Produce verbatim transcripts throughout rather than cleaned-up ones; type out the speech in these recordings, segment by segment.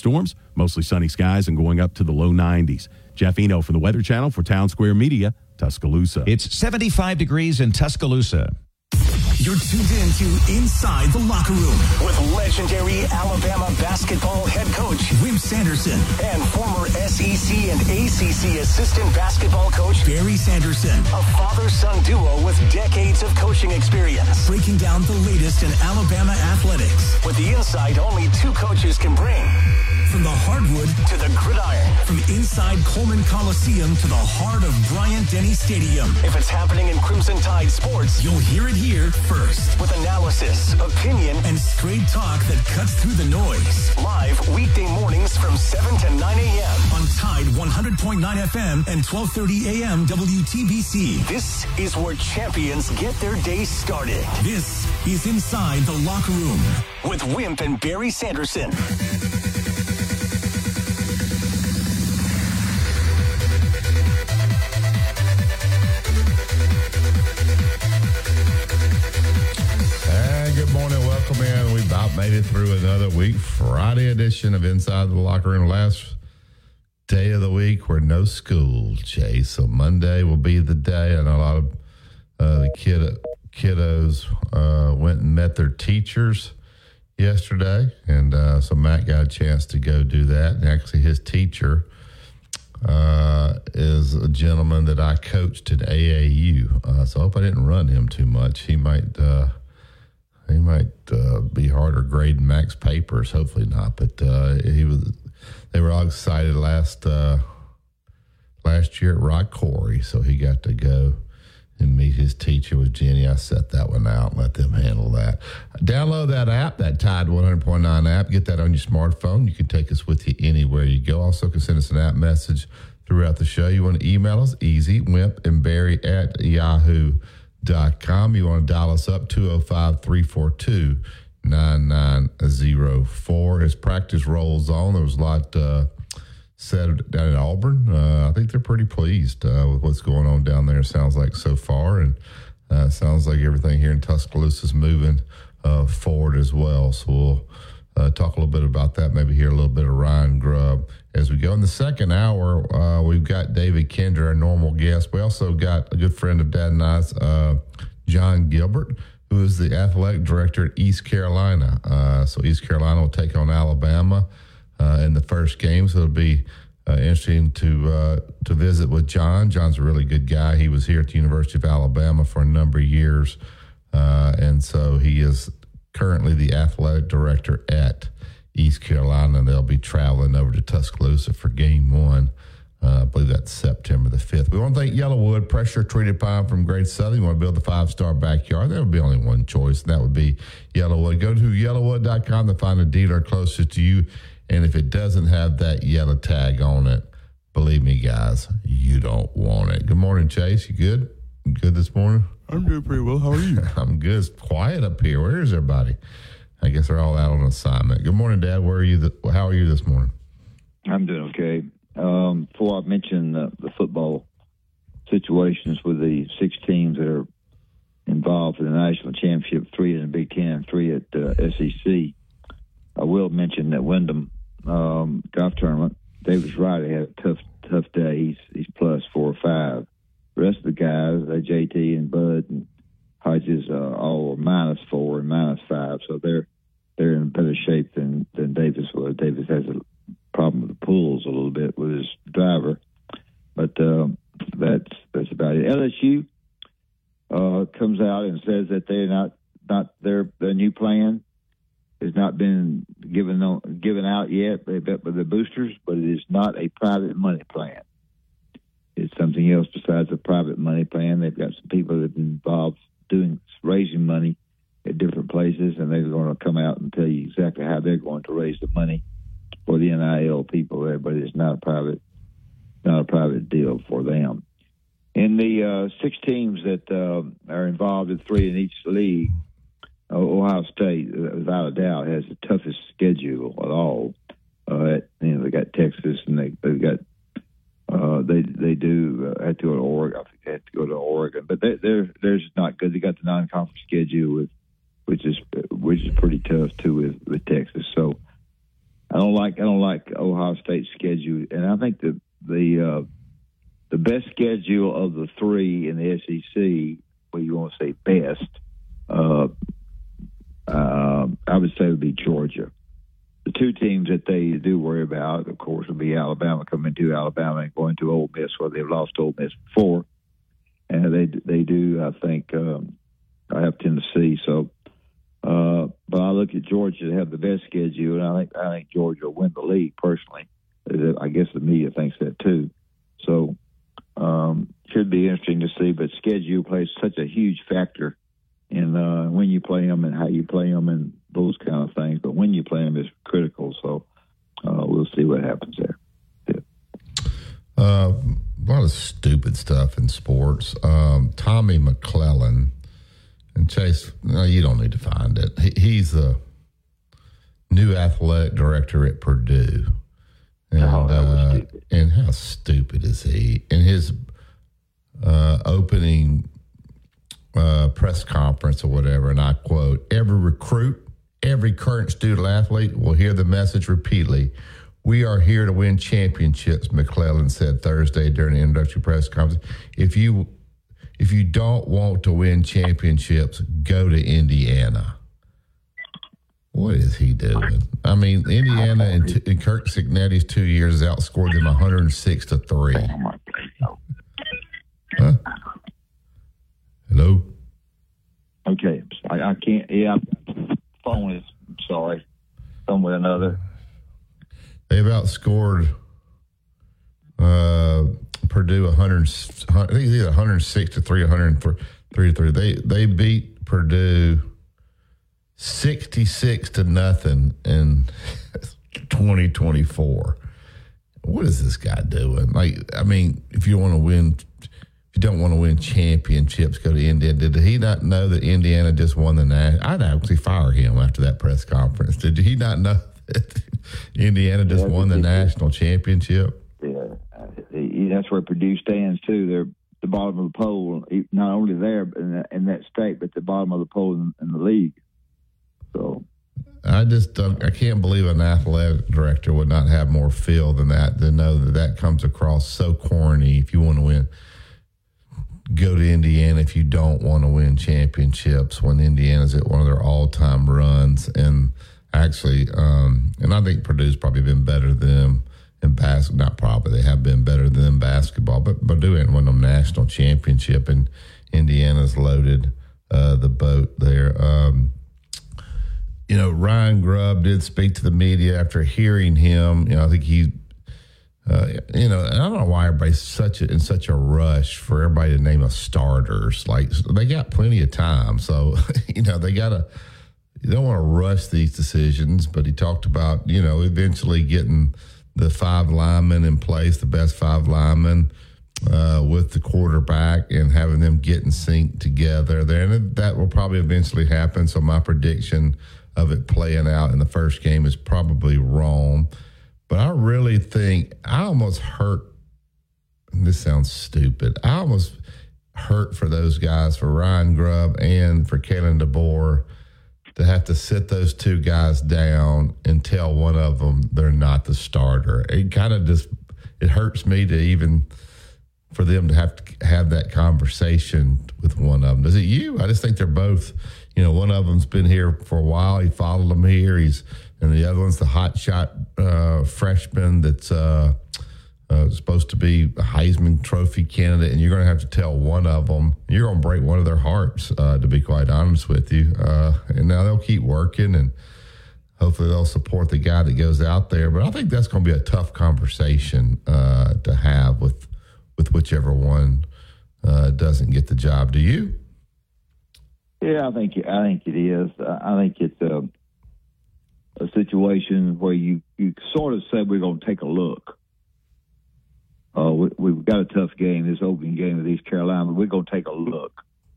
thunderstorms, mostly sunny skies, and going up to the low nineties. Jeff Eno from the Weather Channel for Town Square Media, Tuscaloosa. It's seventy-five degrees in Tuscaloosa. You're tuned in to Inside the Locker Room with legendary Alabama basketball head coach Wimp Sanderson and former S E C and A C C assistant basketball coach Barry Sanderson, a father-son duo with decades of coaching experience, breaking down the latest in Alabama athletics with the insight only two coaches can bring. From the hardwood to the gridiron, from inside Coleman Coliseum to the heart of Bryant-Denny Stadium. If it's happening in Crimson Tide sports, you'll hear it here first. With analysis, opinion, and straight talk that cuts through the noise. Live weekday mornings from seven to nine a.m. on Tide one hundred point nine F M and twelve thirty a.m. W T B C. This is where champions get their day started. This is Inside the Locker Room with Wimp and Barry Sanderson. Good morning. Welcome in. We about made it through another week. Friday edition of Inside the Locker Room. Last day of the week where no school, Chase. So Monday will be the day. And a lot of uh, the kid, kiddos uh, went and met their teachers yesterday. And uh, so Matt got a chance to go do that. And actually his teacher uh, is a gentleman that I coached at A A U. Uh, so I hope I didn't run him too much. He might... Uh, He might uh, be harder grading Max papers. Hopefully not. But uh, he was. They were all excited last uh, last year at Rock Quarry, so he got to go and meet his teacher with Jenny. I set that one out and let them handle that. Download that app, that Tide one hundred point nine app. Get that on your smartphone. You can take us with you anywhere you go. Also, can send us an app message throughout the show. You want to email us? Easy. Wimp and Barry at Yahoo. Dot com. You want to dial us up two oh five, three four two, nine nine oh four. As practice rolls on, there was a lot uh, said down in Auburn. Uh, I think they're pretty pleased uh, with what's going on down there, sounds like so far. And uh, sounds like everything here in Tuscaloosa is moving uh, forward as well. So we'll uh, talk a little bit about that, maybe hear a little bit of Ryan Grubb as we go. In the second hour, uh, we've got David Kinder, our normal guest. We also got a good friend of Dad and I's, uh, John Gilbert, who is the athletic director at East Carolina. Uh, so East Carolina will take on Alabama uh, in the first game. So it'll be uh, interesting to uh, to visit with John. John's a really good guy. He was here at the University of Alabama for a number of years. Uh, and so he is currently the athletic director at East Carolina, and they'll be traveling over to Tuscaloosa for game one. Uh, I believe that's September the fifth. We want to thank Yellowwood, pressure-treated pine from Great Southern. You want to build a five-star backyard, there will be only one choice, and that would be Yellowwood. Go to yellowwood dot com to find a dealer closest to you, and if it doesn't have that yellow tag on it, believe me, guys, you don't want it. Good morning, Chase. You good? You good this morning? I'm doing pretty well. How are you? I'm good. It's quiet up here. Where is everybody? I guess they're all out on assignment. Good morning, Dad. Where are you? Th- how are you this morning? I'm doing okay. Um, before I mention the, the football situations with the six teams that are involved in the national championship, three in the Big Ten, three at uh, S E C, I will mention that Wyndham um, golf tournament, Davis Riley had a tough, tough day. He's, he's plus four or five. The rest of the guys, uh, J T and Bud and Hodges, uh, all were minus four and minus five, so they're they're in better shape than, than Davis was. Davis has a problem with the pools a little bit with his driver, but uh, that's that's about it. L S U uh, comes out and says that they're not not their their new plan has not been given on, given out yet by the boosters, but it is not a private money plan. It's something else besides a private money plan. They've got some people that have been involved doing raising money at different places, and they're going to come out and tell you exactly how they're going to raise the money for the N I L people there. But it's not a private, not a private deal for them. In the uh, six teams that uh, are involved in three in each league, uh, Ohio State, uh, without a doubt, has the toughest schedule at all. Uh, at, you know, they got Texas, and they they've got. Uh, they they do uh, have to go to Oregon. I think they have to go to Oregon, but they, they're they're just not good. They got the non-conference schedule with, which is which is pretty tough too with, with Texas. So I don't like I don't like Ohio State's schedule, and I think the the uh, the best schedule of the three in the S E C, well, you want to say best, uh, uh, I would say would be Georgia. The two teams that they do worry about, of course, will be Alabama, coming to Alabama and going to Ole Miss, where they've lost Ole Miss before, and they they do I think um, I have Tennessee, so. Uh, but I look at Georgia to have the best schedule, and I think I think Georgia will win the league personally. I guess the media thinks that too. So um, should be interesting to see. But schedule plays such a huge factor in uh, when you play them and how you play them and those kind of things. But when you play them is critical. So uh, we'll see what happens there. Yeah. Uh, a lot of stupid stuff in sports. Um, Tommy McClellan. And Chase, no, you don't need to find it. He, he's the new athletic director at Purdue. And, oh, that was uh, stupid. And how stupid is he? In his uh, opening uh, press conference or whatever, and I quote, every recruit, every current student athlete will hear the message repeatedly. We are here to win championships, McClellan said Thursday during the introductory press conference. If you If you don't want to win championships, go to Indiana. What is he doing? I mean, Indiana in, t- in Kirk Cignetti's two years has outscored them one hundred six to three. Huh? Hello? Okay. I, I can't. Yeah, phone is, I'm sorry, some with another. They've outscored uh, Purdue one hundred, I think it's either one hundred six to three, one hundred three to three. They they beat Purdue sixty-six to nothing in twenty twenty-four. What is this guy doing? Like, I mean, if you want to win, if you don't want to win championships, go to Indiana. Did he not know that Indiana just won the national? I'd actually fire him after that press conference. Did he not know that Indiana just yeah, won the national championship? Yeah, that's where Purdue stands too. They're at the bottom of the poll, not only there in that, in that state, but at the bottom of the poll in, in the league. So, I just don't, I can't believe an athletic director would not have more feel than that. To know that that comes across so corny. If you want to win, go to Indiana. If you don't want to win championships, when Indiana's at one of their all-time runs, and actually, um, and I think Purdue's probably been better than them. In basketball, not probably, they have been better than basketball, but Purdue ain't won a national championship, and Indiana's loaded uh, the boat there. Um, you know, Ryan Grubb did speak to the media after hearing him. You know, I think he, uh, you know, and I don't know why everybody's such a, in such a rush for everybody to name a starters. Like, they got plenty of time, so you know they got to. You don't want to rush these decisions, but he talked about, you know, eventually getting the five linemen in place, the best five linemen uh, with the quarterback, and having them get in sync together there. And that will probably eventually happen. So my prediction of it playing out in the first game is probably wrong. But I really think I almost hurt, and this sounds stupid, I almost hurt for those guys, for Ryan Grubb and for Kalen DeBoer, to have to sit those two guys down and tell one of them they're not the starter. It kind of just, it hurts me to even, for them to have to have that conversation with one of them. Is it you? I just think they're both, you know, one of them's been here for a while. He followed them here. He's, and the other one's the hot shot uh, freshman that's uh, uh, supposed to be a Heisman Trophy candidate, and you're going to have to tell one of them, you're going to break one of their hearts, uh, to be quite honest with you. Uh, and now they'll keep working, and hopefully they'll support the guy that goes out there. But I think that's going to be a tough conversation uh, to have with with whichever one uh, doesn't get the job. Do you? Yeah, I think I think it is. I think it's a, a situation where you, you sort of said we're going to take a look. Uh, we, we've got a tough game, this opening game with East Carolina, but we're going to take a look.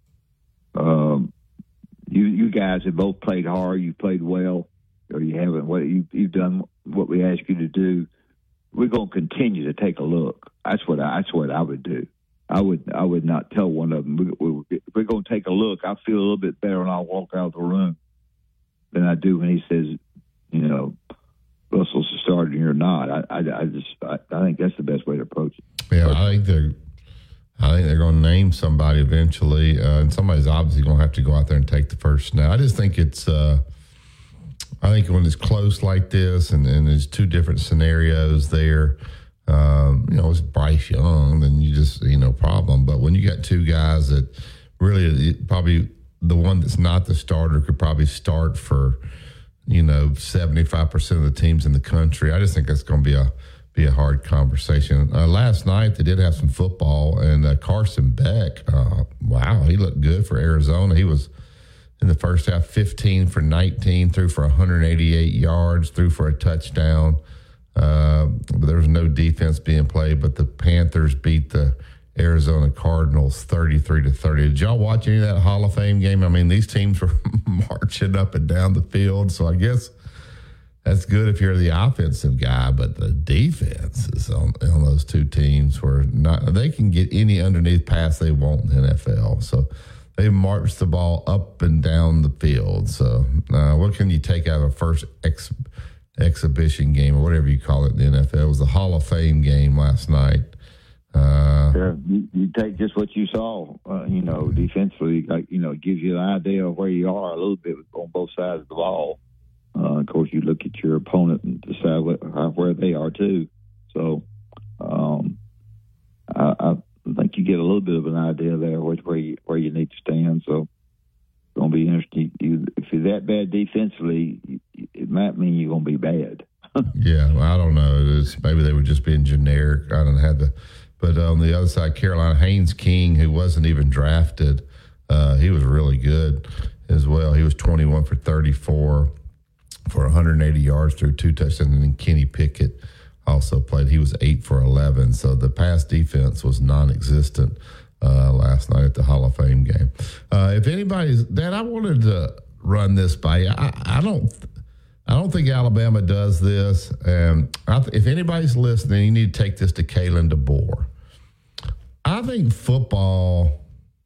Um, you you guys have both played hard. You've played well, or you haven't. What you, you've done what we asked you to do. We're going to continue to take a look. That's what I, that's what I would do. I would I would not tell one of them. We, we, we're going to take a look. I feel a little bit better when I walk out of the room than I do when he says, you know, Russell's a starter and you're not. I, I, I just I, I think that's the best way to approach it. Yeah, I think they're I think they're going to name somebody eventually, uh, and somebody's obviously going to have to go out there and take the first snap. I just think it's uh, I think when it's close like this, and, and there's two different scenarios there. Um, you know, it's Bryce Young, then you just you know problem. But when you got two guys that really probably the one that's not the starter could probably start for you know seventy-five percent of the teams in the country. I just think that's going to be a be a hard conversation. Uh, last night they did have some football, and uh, Carson Beck, uh, wow, he looked good for Arizona. He was in the first half fifteen for nineteen, threw for one hundred eighty-eight yards, threw for a touchdown. Uh, but there was no defense being played, but the Panthers beat the Arizona Cardinals thirty-three to thirty. Did y'all watch any of that Hall of Fame game? I mean, these teams were marching up and down the field, so I guess that's good if you're the offensive guy, but the defenses on, on those two teams were not, they can get any underneath pass they want in the N F L. So they marched the ball up and down the field. So uh, what can you take out of a first ex, exhibition game or whatever you call it in the N F L? It was the Hall of Fame game last night. Uh, yeah, you, you take just what you saw, uh, you know, defensively, like, you know, it gives you an idea of where you are a little bit on both sides of the ball. Uh, of course, you look at your opponent and decide what, where they are, too. So um, I, I think you get a little bit of an idea there which where you, where you need to stand. So it's going to be interesting. You, if you're that bad defensively, it might mean you're going to be bad. yeah, well, I don't know. It is, maybe they were just being generic. I don't have the – but on the other side, Carolina, Haynes King, who wasn't even drafted, uh, he was really good as well. He was twenty-one for thirty-four. For one hundred eighty yards through two touchdowns, and then Kenny Pickett also played. He was eight for eleven. So the pass defense was non-existent uh, last night at the Hall of Fame game. Uh, if anybody's, Dad, I wanted to run this by you. I, I don't, I don't think Alabama does this. And I th- if anybody's listening, you need to take this to Kalen DeBoer. I think football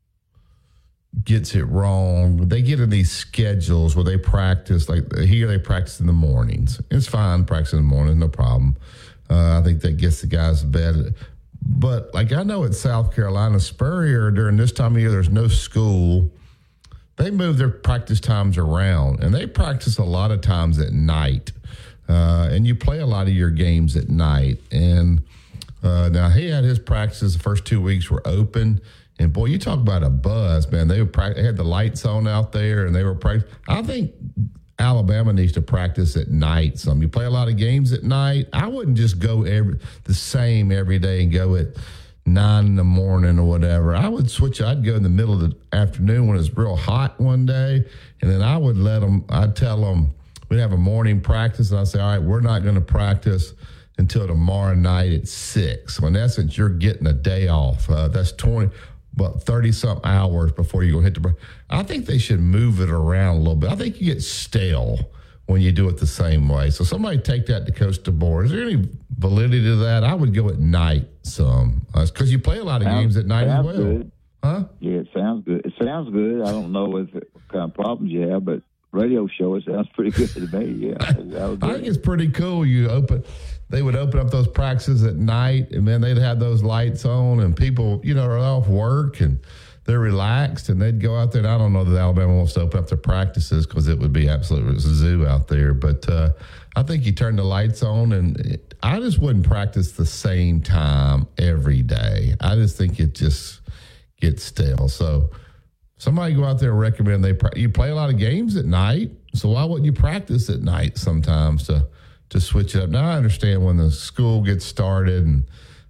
gets it wrong. They get in these schedules where they practice, like here they practice in the mornings. It's fine, practice in the morning, no problem. Uh, I think that gets the guys to bed. But like I know at South Carolina, Spurrier, during this time of year, there's no school. They move their practice times around, and they practice a lot of times at night. Uh, and you play a lot of your games at night. And uh, now he had his practices, the first two weeks were open. And, boy, you talk about a buzz, man. They, were pra- they had the lights on out there, and they were practicing. I think Alabama needs to practice at night some. You play a lot of games at night. I wouldn't just go every the same every day and go at nine in the morning or whatever. I would switch. I'd go in the middle of the afternoon when it's real hot one day, and then I would let them – I'd tell them we'd have a morning practice, and I'd say, all right, we're not going to practice until tomorrow night at six. So, in essence, you're getting a day off. Uh, that's twenty – But thirty-something hours before you go hit the break. I think they should move it around a little bit. I think you get stale when you do it the same way. So somebody take that to Coach DeBoer. Is there any validity to that? I would go at night some. Because uh, you play a lot of sounds, games at night as well. Good. Huh? Yeah, it sounds good. It sounds good. I don't know if it, what kind of problems you have, but radio show, it sounds pretty good to me. Yeah, I think it's pretty cool. You open, they would open up those practices at night, and then they'd have those lights on, and people, you know, are off work and they're relaxed, and they'd go out there. And I don't know that Alabama wants to open up their practices because it would be absolutely a zoo out there. But uh, I think you turn the lights on, and it, I just wouldn't practice the same time every day. I just think it just gets stale. So somebody go out there and recommend they you play a lot of games at night, so why wouldn't you practice at night sometimes to to switch it up? Now I understand when the school gets started and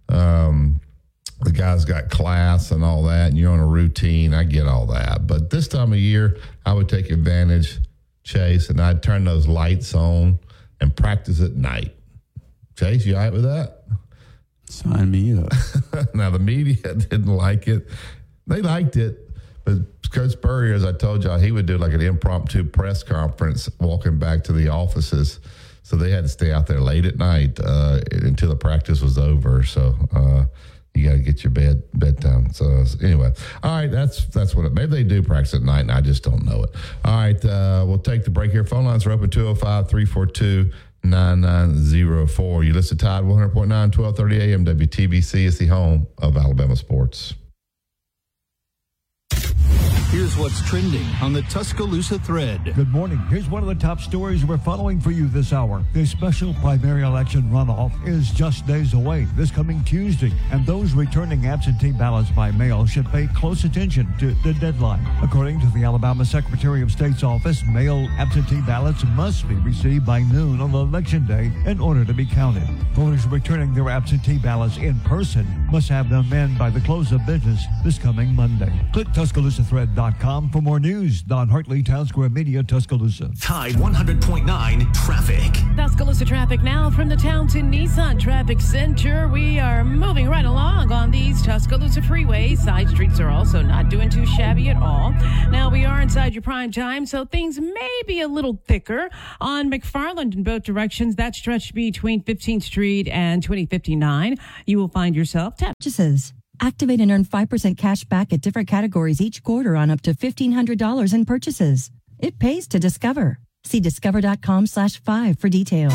um, the guys got class and all that, and you're on a routine. I get all that, but this time of year, I would take advantage, Chase, and I'd turn those lights on and practice at night. Chase, you all right with that? Sign me up. Now the media didn't like it; they liked it. But Coach Spurrier, as I told y'all, he would do like an impromptu press conference walking back to the offices. So they had to stay out there late at night uh, until the practice was over. So uh, you got to get your bed bedtime. So anyway, all right, that's that's what it. Maybe they do practice at night, and I just don't know it. All right, uh, we'll take the break here. Phone lines are open two oh five, three four two, nine nine zero four. You listen to Tide one hundred point nine, twelve thirty a.m. W T B C is the home of Alabama sports. Here's what's trending on the Tuscaloosa thread. Good morning. Here's one of the top stories we're following for you this hour. The special primary election runoff is just days away this coming Tuesday, and those returning absentee ballots by mail should pay close attention to the deadline. According to the Alabama Secretary of State's office, mail absentee ballots must be received by noon on election day in order to be counted. Voters returning their absentee ballots in person must have them in by the close of business this coming Monday. Click Tuscaloosa Thread dot com for more news. Don Hartley, Town Square Media, Tuscaloosa. Tide one hundred point nine traffic. Tuscaloosa traffic now from the Townsend Nissan Traffic Center. We are moving right along on these Tuscaloosa freeways. Side streets are also not doing too shabby at all. Now we are inside your prime time, so things may be a little thicker on McFarland in both directions. That stretch between fifteenth Street and twenty fifty-nine. You will find yourself tapped. Purchases. Activate and earn five percent cash back at different categories each quarter on up to fifteen hundred dollars in purchases. It pays to discover. See discover.com slash five for details.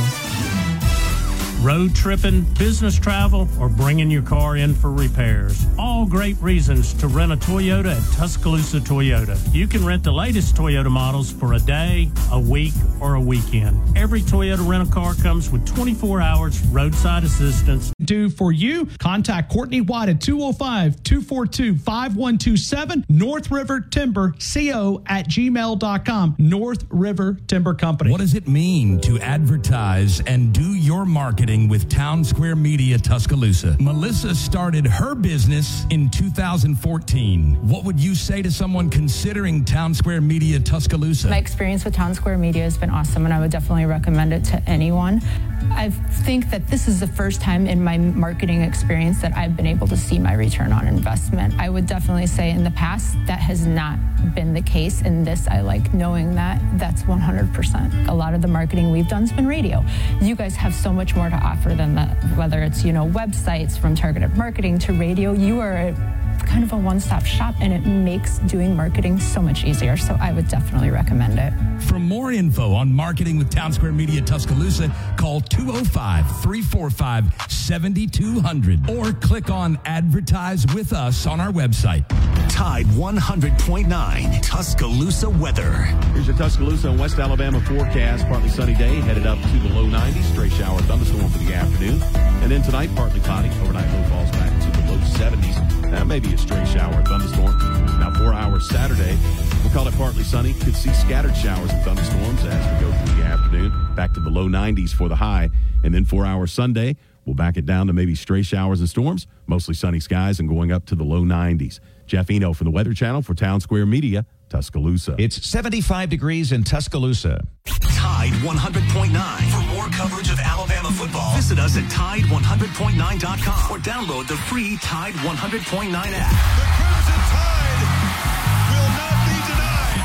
Road tripping, business travel, or bringing your car in for repairs. All great reasons to rent a Toyota at Tuscaloosa Toyota. You can rent the latest Toyota models for a day, a week, or a weekend. Every Toyota rental-car comes with twenty-four hours roadside assistance. Do for you, contact Courtney White at two oh five, two four two, five one two seven, North River Timber Co at gmail dot com. North River Timber Company. What does it mean to advertise and do your marketing with Town Square Media Tuscaloosa? Melissa started her business in two thousand fourteen. What would you say to someone considering Town Square Media Tuscaloosa? My experience with Town Square Media has been awesome, and I would definitely recommend it to anyone. I think that this is the first time in my marketing experience that I've been able to see my return on investment. I would definitely say in the past that has not been the case. In this, I like knowing that that's one hundred percent. A lot of the marketing we've done has been radio. You guys have so much more to offer than that, whether it's, you know, websites, from targeted marketing to radio. You are a kind of a one-stop shop, and it makes doing marketing so much easier. So I would definitely recommend it. For more info on marketing with Town Square Media Tuscaloosa, call two oh five, three four five, seven two zero zero or click on Advertise with Us on our website. Tide one hundred point nine Tuscaloosa weather. Here's your Tuscaloosa and West Alabama forecast. Partly sunny day, headed up to the low nineties. Stray shower, thunderstorm for the afternoon. And then tonight, partly cloudy. Overnight low falls back to the low seventies. Uh, maybe a stray shower, thunderstorm. Now four hours Saturday. We'll call it partly sunny. Could see scattered showers and thunderstorms as we go through the afternoon. Back to the low nineties for the high. And then four hours Sunday, we'll back it down to maybe stray showers and storms. Mostly sunny skies and going up to the low nineties. Jeff Eno from the Weather Channel for Town Square Media, Tuscaloosa. It's seventy-five degrees in Tuscaloosa. Tide one hundred point nine. For more coverage of Alabama football, visit us at Tide one hundred point nine dot com or download the free Tide one hundred point nine app. The Crimson Tide will not be denied.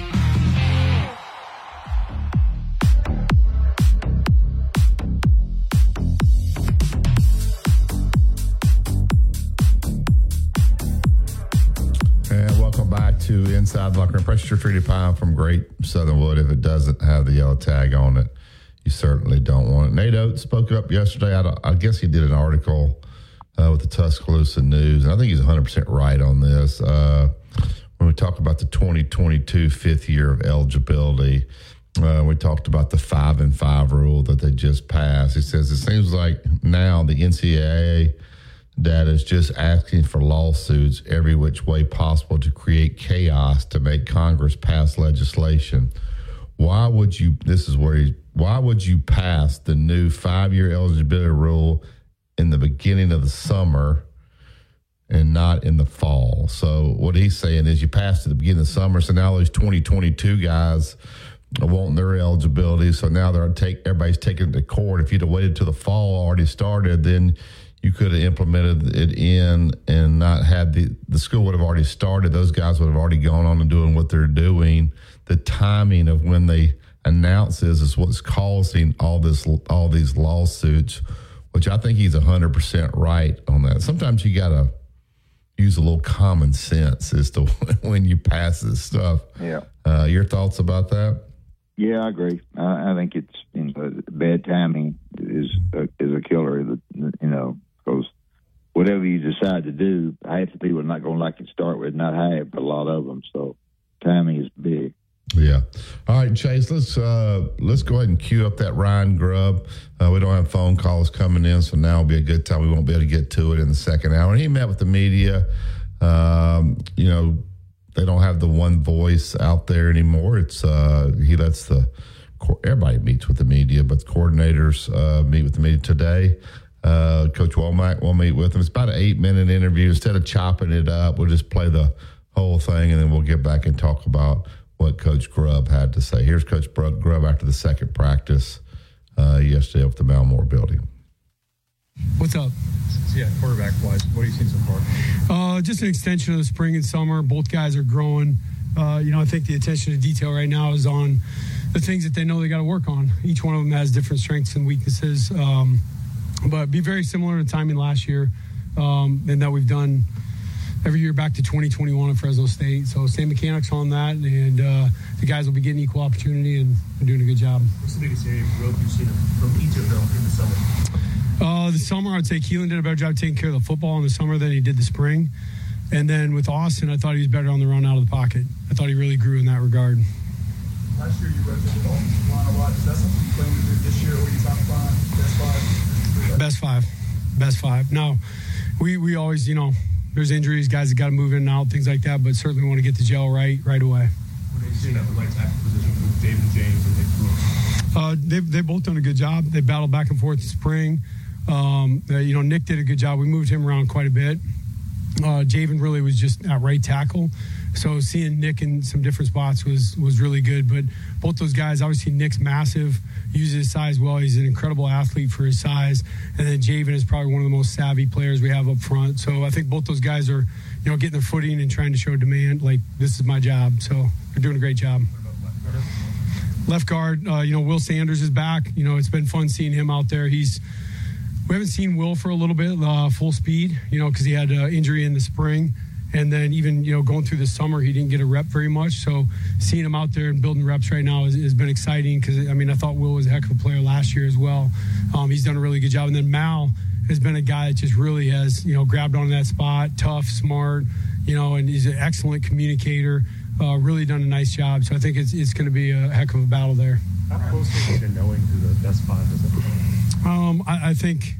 And welcome back to Inside the Locker Room. Pressure treated pine from Great Southern Wood. If it doesn't have the yellow tag on it, you certainly don't want it. Nate Oates spoke up yesterday. I, I guess he did an article uh, with the Tuscaloosa News, and I think he's one hundred percent right on this. Uh, when we talk about the twenty twenty-two fifth year of eligibility, uh, we talked about the five and five rule that they just passed. He says it seems like now the N C double A data is just asking for lawsuits every which way possible to create chaos to make Congress pass legislation. Why would you, this is where he, why would you pass the new five-year eligibility rule in the beginning of the summer and not in the fall? So what he's saying is you passed at the beginning of the summer, so now those twenty twenty-two guys are wanting their eligibility, so now they're take everybody's taking it to court. If you'd have waited till the fall already started, then you could have implemented it in and not had the, the school would have already started. Those guys would have already gone on and doing what they're doing. The timing of when they announce this is what's causing all this, all these lawsuits, which I think he's one hundred percent right on that. Sometimes you got to use a little common sense as to when you pass this stuff. Yeah. Uh, your thoughts about that? Yeah, I agree. I, I think it's you know, bad timing is a, is a killer. You know, because whatever you decide to do, half the people are not going to like it to start with, not half, but a lot of them. So timing is big. Yeah. All right, Chase, let's uh, let's go ahead and cue up that Ryan Grubb. Uh, we don't have phone calls coming in, so now will be a good time. We won't be able to get to it in the second hour. And he met with the media. Um, you know, they don't have the one voice out there anymore. It's uh, he lets the everybody meets with the media, but the coordinators uh, meet with the media today. Uh, Coach Womack will meet with them. It's about an eight-minute interview. Instead of chopping it up, we'll just play the whole thing, and then we'll get back and talk about what Coach Grubb had to say. Here's Coach Grubb after the second practice uh, yesterday up at the Malmore building. What's up? Yeah, quarterback-wise, what have you seen so far? Uh, just an extension of the spring and summer. Both guys are growing. Uh, you know, I think the attention to detail right now is on the things that they know they got to work on. Each one of them has different strengths and weaknesses, um, but be very similar to timing last year, um, and that we've done every year back to twenty twenty-one at Fresno State. So same mechanics on that, and uh, the guys will be getting equal opportunity and doing a good job. What's the biggest area of growth you've seen from each of them in the summer? Uh, the summer, I'd say Keelan did a better job taking care of the football in the summer than he did the spring. And then with Austin, I thought he was better on the run out of the pocket. I thought he really grew in that regard. Last year you represented the offensive line a lot. Is that something you plan to do this year? Or are you top five, best five? Best five. Best five. Now, we, we always, you know, there's injuries, guys that got to move in and out, things like that, but certainly want to get the gel right right away. What are you seeing at the right tackle position with David James and Nick Brooks? Uh, they've, they've both done a good job. They battled back and forth in spring. Um, uh, you know, Nick did a good job. We moved him around quite a bit. Uh, Javen really was just at right tackle. So seeing Nick in some different spots was was really good. But both those guys, obviously Nick's massive, uses his size well. He's an incredible athlete for his size. And then Javen is probably one of the most savvy players we have up front. So I think both those guys are, you know, getting their footing and trying to show demand. Like, this is my job. So they're doing a great job. Left guard, uh, you know, Will Sanders is back. You know, it's been fun seeing him out there. He's We haven't seen Will for a little bit, uh, full speed, you know, because he had an uh, injury in the spring. And then even, you know, going through the summer, he didn't get a rep very much. So seeing him out there and building reps right now has, has been exciting because, I mean, I thought Will was a heck of a player last year as well. Um, he's done a really good job. And then Mal has been a guy that just really has, you know, grabbed on that spot, tough, smart, you know, and he's an excellent communicator, uh, really done a nice job. So I think it's, it's going to be a heck of a battle there. How close are you to knowing who the best five is? Um, I, I think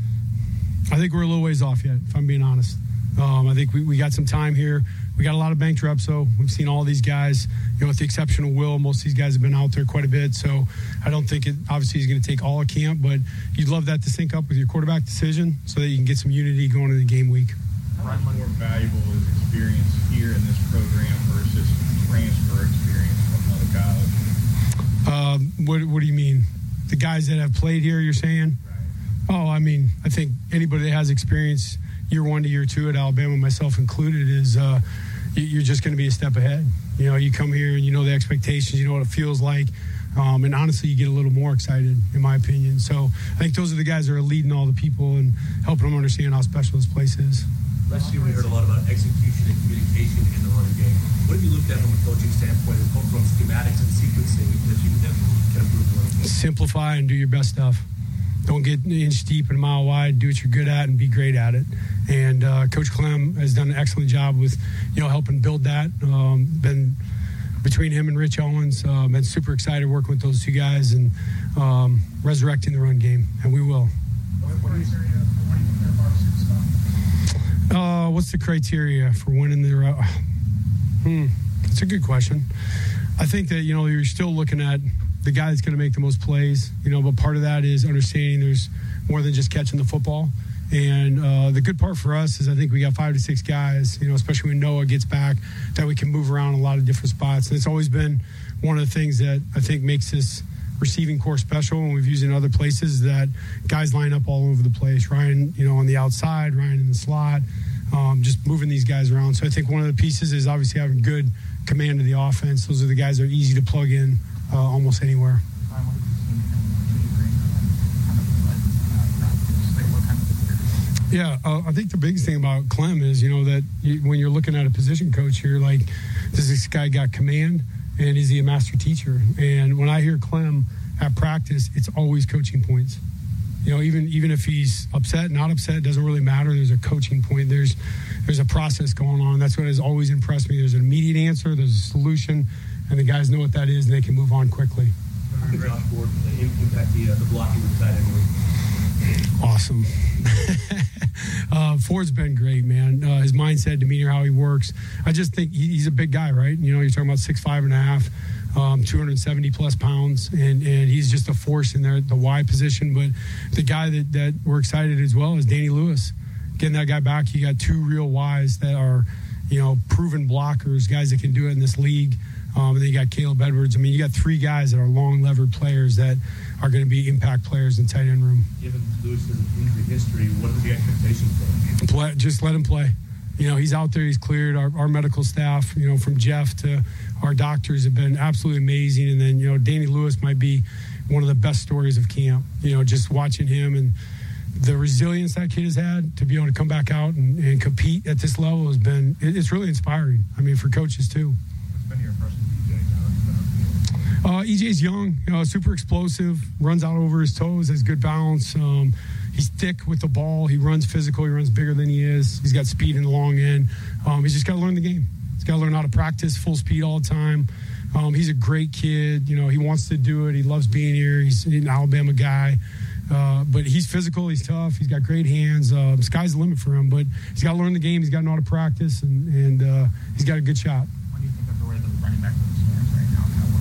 I think we're a little ways off yet, if I'm being honest. Um, I think we, we got some time here. We got a lot of banked reps, though. We've seen all these guys, you know, with the exception of Will. Most of these guys have been out there quite a bit. So I don't think it obviously is going to take all of camp, but you'd love that to sync up with your quarterback decision so that you can get some unity going into the game week. How much more valuable is experience here in this program versus transfer experience from another college? Um, what, what do you mean? The guys that have played here, you're saying? Oh, I mean, I think anybody that has experience year one to year two at Alabama, myself included, is uh, you're just going to be a step ahead. You know, you come here and you know the expectations, you know what it feels like. Um, and honestly, you get a little more excited, in my opinion. So I think those are the guys that are leading all the people and helping them understand how special this place is. Last year we heard a lot about execution and communication in the running game. What have you looked at from a coaching standpoint, from schematics and sequencing that you can improve the running game? Simplify and do your best stuff. Don't get an inch deep and a mile wide. Do what you're good at and be great at it. And uh, Coach Clem has done an excellent job with, you know, helping build that. Um, been between him and Rich Owens, uh, been super excited working with those two guys and um, resurrecting the run game, and we will. Uh, what's the criteria for winning the? Uh, hmm, it's a good question. I think that, you know, you're still looking at the guy that's going to make the most plays, you know, but part of that is understanding there's more than just catching the football. And uh, the good part for us is I think we got five to six guys, you know, especially when Noah gets back, that we can move around a lot of different spots. And it's always been one of the things that I think makes this receiving core special, and we've used it in other places, that guys line up all over the place. Ryan, you know, on the outside, Ryan in the slot, um, just moving these guys around. So I think one of the pieces is obviously having good command of the offense. Those are the guys that are easy to plug in uh, almost anywhere. Yeah, uh, I think the biggest thing about Clem is, you know, that you, when you're looking at a position coach, you're like, does this guy got command? and is he a master teacher? And when I hear Clem at practice, it's always coaching points. You know, even even if he's upset, not upset, it doesn't really matter. There's a coaching point. There's there's a process going on. That's what has always impressed me. There's an immediate answer. There's a solution, and the guys know what that is, and they can move on quickly. How did Josh Ford impact the, uh, the blocking with the tight end? Awesome. uh, Ford's been great, man. Uh, his mindset, demeanor, how he works. I just think he, he's a big guy, right? You know, you're talking about six five and a half. Um, two hundred seventy plus pounds, and, and he's just a force in there at the wide position. But the guy that, that we're excited as well is Danny Lewis. Getting that guy back, you got two real Ys that are, you know, proven blockers, guys that can do it in this league. Um, and then you got Caleb Edwards. I mean, you got three guys that are long levered players that are going to be impact players in tight end room. Given Lewis's injury history, what are the expectations for him? Play, just let him play. You know, he's out there, he's cleared. Our, our medical staff, you know, from Jeff to our doctors have been absolutely amazing. And then, you know, Danny Lewis might be one of the best stories of camp. You know, just watching him and the resilience that kid has had to be able to come back out and, and compete at this level has been, it, it's really inspiring. I mean, for coaches too. What's been your impression of E J now? Uh, E J's young, you know, super explosive, runs out over his toes, has good balance. Um, he's thick with the ball. He runs physical. He runs bigger than he is. He's got speed in the long end. Um, he's just got to learn the game. He's got to learn how to practice full speed all the time. Um, he's a great kid. You know, he wants to do it. He loves being here. He's an Alabama guy. Uh, but he's physical. He's tough. He's got great hands. Uh, sky's the limit for him. But he's got to learn the game. He's got to know how to practice, and, and uh, he's got a good shot. What do you think of the way the running back stands right now? Kind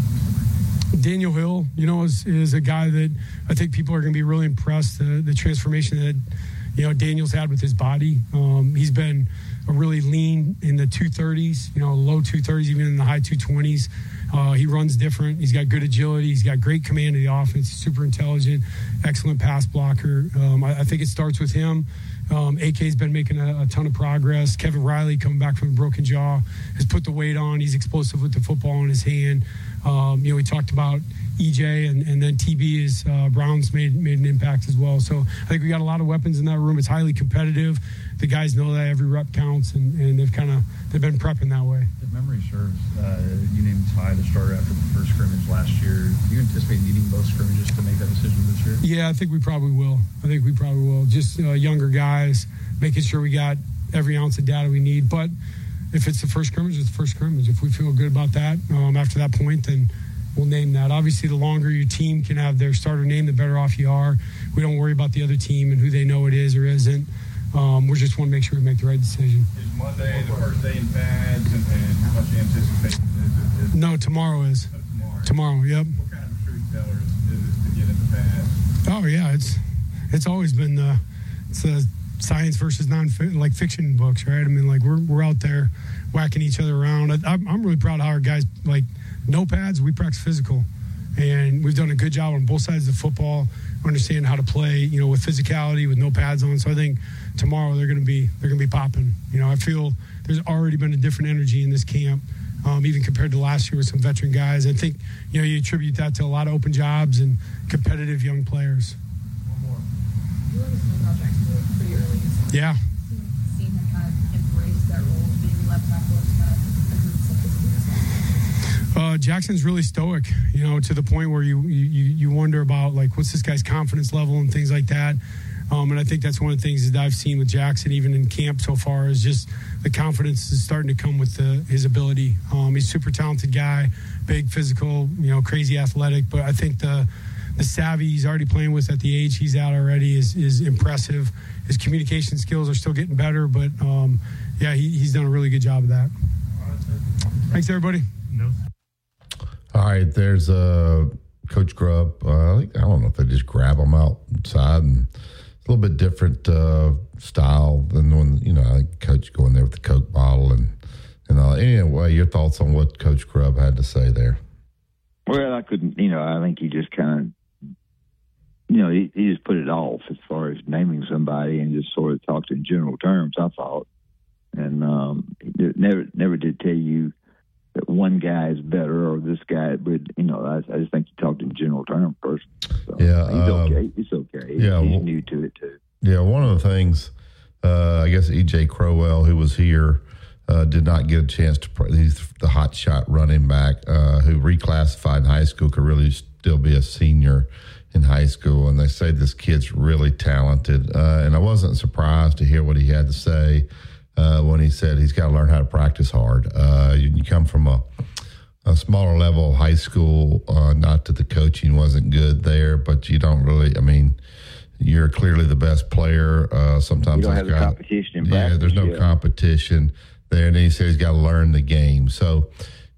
of what Daniel Hill, you know, is, is a guy that I think people are going to be really impressed. Uh, the transformation that, you know, Daniel's had with his body. Um, he's been a really lean in the two thirties, you know, low two thirties, even in the high two twenties. Uh, he runs different. He's got good agility. He's got great command of the offense. He's super intelligent, excellent pass blocker. Um, I, I think it starts with him. Um, A K's been making a, a ton of progress. Kevin Riley, coming back from a broken jaw, has put the weight on. He's explosive with the football in his hand. Um, you know, we talked about E J, and, and then T B is uh, Brown's made made an impact as well. So I think we got a lot of weapons in that room. It's highly competitive. The guys know that every rep counts, and, and they've kind of they've been prepping that way. If memory serves, uh, you named Ty the starter after the first scrimmage last year. Do you anticipate needing both scrimmages to make that decision this year? Yeah, I think we probably will. I think we probably will. Just uh, younger guys, making sure we got every ounce of data we need. But if it's the first scrimmage, it's the first scrimmage. If we feel good about that um, after that point, then we'll name that. Obviously, the longer your team can have their starter name, the better off you are. We don't worry about the other team and who they know it is or isn't. Um, we just want to make sure we make the right decision. Is Monday the first day in pads, and, and how much anticipation is it? No, tomorrow is. Oh, tomorrow. Tomorrow, yep. What kind of truth teller is it to get into pads? Oh, yeah. It's it's always been the, it's the science versus non like fiction books, right? I mean, like we're we're out there whacking each other around. I, I'm, I'm really proud of how our guys, like, no pads, we practice physical. And we've done a good job on both sides of the football, understand how to play, you know, with physicality, with no pads on. So I think tomorrow they're going to be they're going to be popping. You know, I feel there's already been a different energy in this camp, um, even compared to last year with some veteran guys. I think, you know, you attribute that to a lot of open jobs and competitive young players. One more. You were listening about Jackson pretty early. Yeah. Seeing him kind of embrace that role of being left tackle and kind of improve some physicality. Uh, Jackson's really stoic, you know, to the point where you, you you wonder about, like, what's this guy's confidence level and things like that. Um, and I think that's one of the things that I've seen with Jackson, even in camp so far, is just the confidence is starting to come with the, his ability. Um, he's a super talented guy, big, physical, you know, crazy athletic. But I think the the savvy he's already playing with at the age he's at already is is impressive. His communication skills are still getting better, but um, yeah, he, he's done a really good job of that. Thanks, everybody. No. All right, there's uh, Coach Grubb. Uh, I, think, I don't know if they just grab him outside, and it's a little bit different uh, style than when, you know, I think Coach going there with the Coke bottle. And, and uh, anyway, your thoughts on what Coach Grubb had to say there? Well, I couldn't, you know, I think he just kind of, you know, he, he just put it off as far as naming somebody and just sort of talked in general terms, I thought. And um, he never, never did tell you that one guy is better or this guy, but, you know, I, I just think he talked in general terms first. So, yeah, he's uh, okay. He's okay. Yeah, he's well, new to it too. Yeah, one of the things, uh, I guess E J Crowell, who was here uh, did not get a chance to play. He's the hot shot running back uh, who reclassified in high school, could really still be a senior in high school. And they say this kid's really talented. Uh, and I wasn't surprised to hear what he had to say uh, when he said he's got to learn how to practice hard. Uh, you, you come from a a smaller level high school, uh, not that the coaching wasn't good there, but you don't really, I mean, you're clearly the best player. Uh, sometimes you don't have got, the competition in yeah, practice, there's no yeah. competition there. And then he said he's got to learn the game. So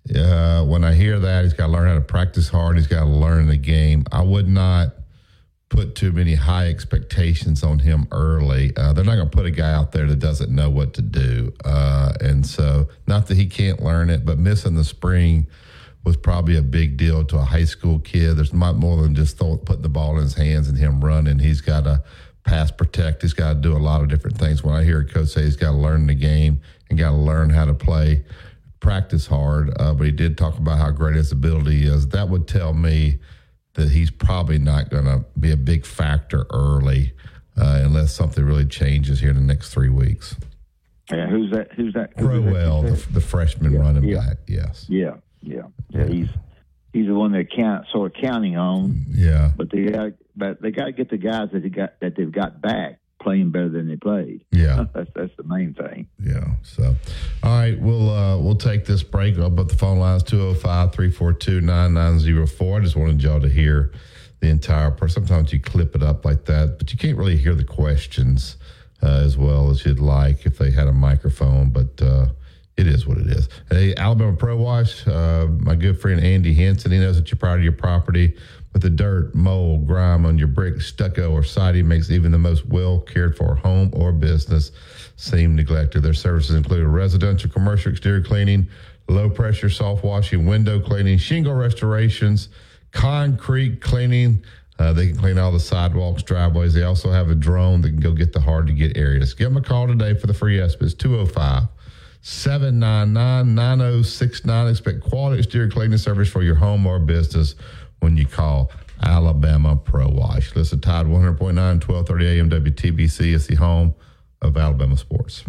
uh, when I hear that, he's got to learn how to practice hard. He's got to learn the game. I would not put too many high expectations on him early. Uh, they're not going to put a guy out there that doesn't know what to do. Uh, and so not that he can't learn it, but missing the spring was probably a big deal to a high school kid. There's not more than just throw, putting the ball in his hands and him running. He's got to pass protect. He's got to do a lot of different things. When I hear a coach say he's got to learn the game and got to learn how to play, practice hard, uh, but he did talk about how great his ability is. That would tell me that he's probably not going to be a big factor early uh, unless something really changes here in the next three weeks. Yeah, who's that? Who's that? Who's Crowell, that? the, the freshman yeah, running yeah. back, yes. Yeah, yeah, yeah. He's he's the one that count sort of counting on. Yeah, but they got but they got to get the guys that they got that they've got back playing better than they played. Yeah, that's that's the main thing. Yeah. So, all right, we'll uh, we'll take this break. I'll put the phone lines two oh five, three four two, nine nine oh four. I just wanted y'all to hear the entire part. Sometimes you clip it up like that, but you can't really hear the questions uh, as well as you'd like if they had a microphone. But uh, it is what it is. Hey, Alabama Pro Wash, uh, my good friend Andy Henson, he knows that you're proud of your property. But the dirt, mold, grime on your brick, stucco, or siding makes even the most well cared for home or business seem neglected. Their services include residential, commercial exterior cleaning, low pressure soft washing, window cleaning, shingle restorations, concrete cleaning. Uh, they can clean all the sidewalks, driveways. They also have a drone that can go get the hard to get areas. Give them a call today for the free estimate. It's two oh five, seven nine nine, nine oh six nine. Expect quality exterior cleaning service for your home or business when you call Alabama Pro Wash. Listen, Tide one hundred point nine, twelve thirty A M W T B C is the home of Alabama sports.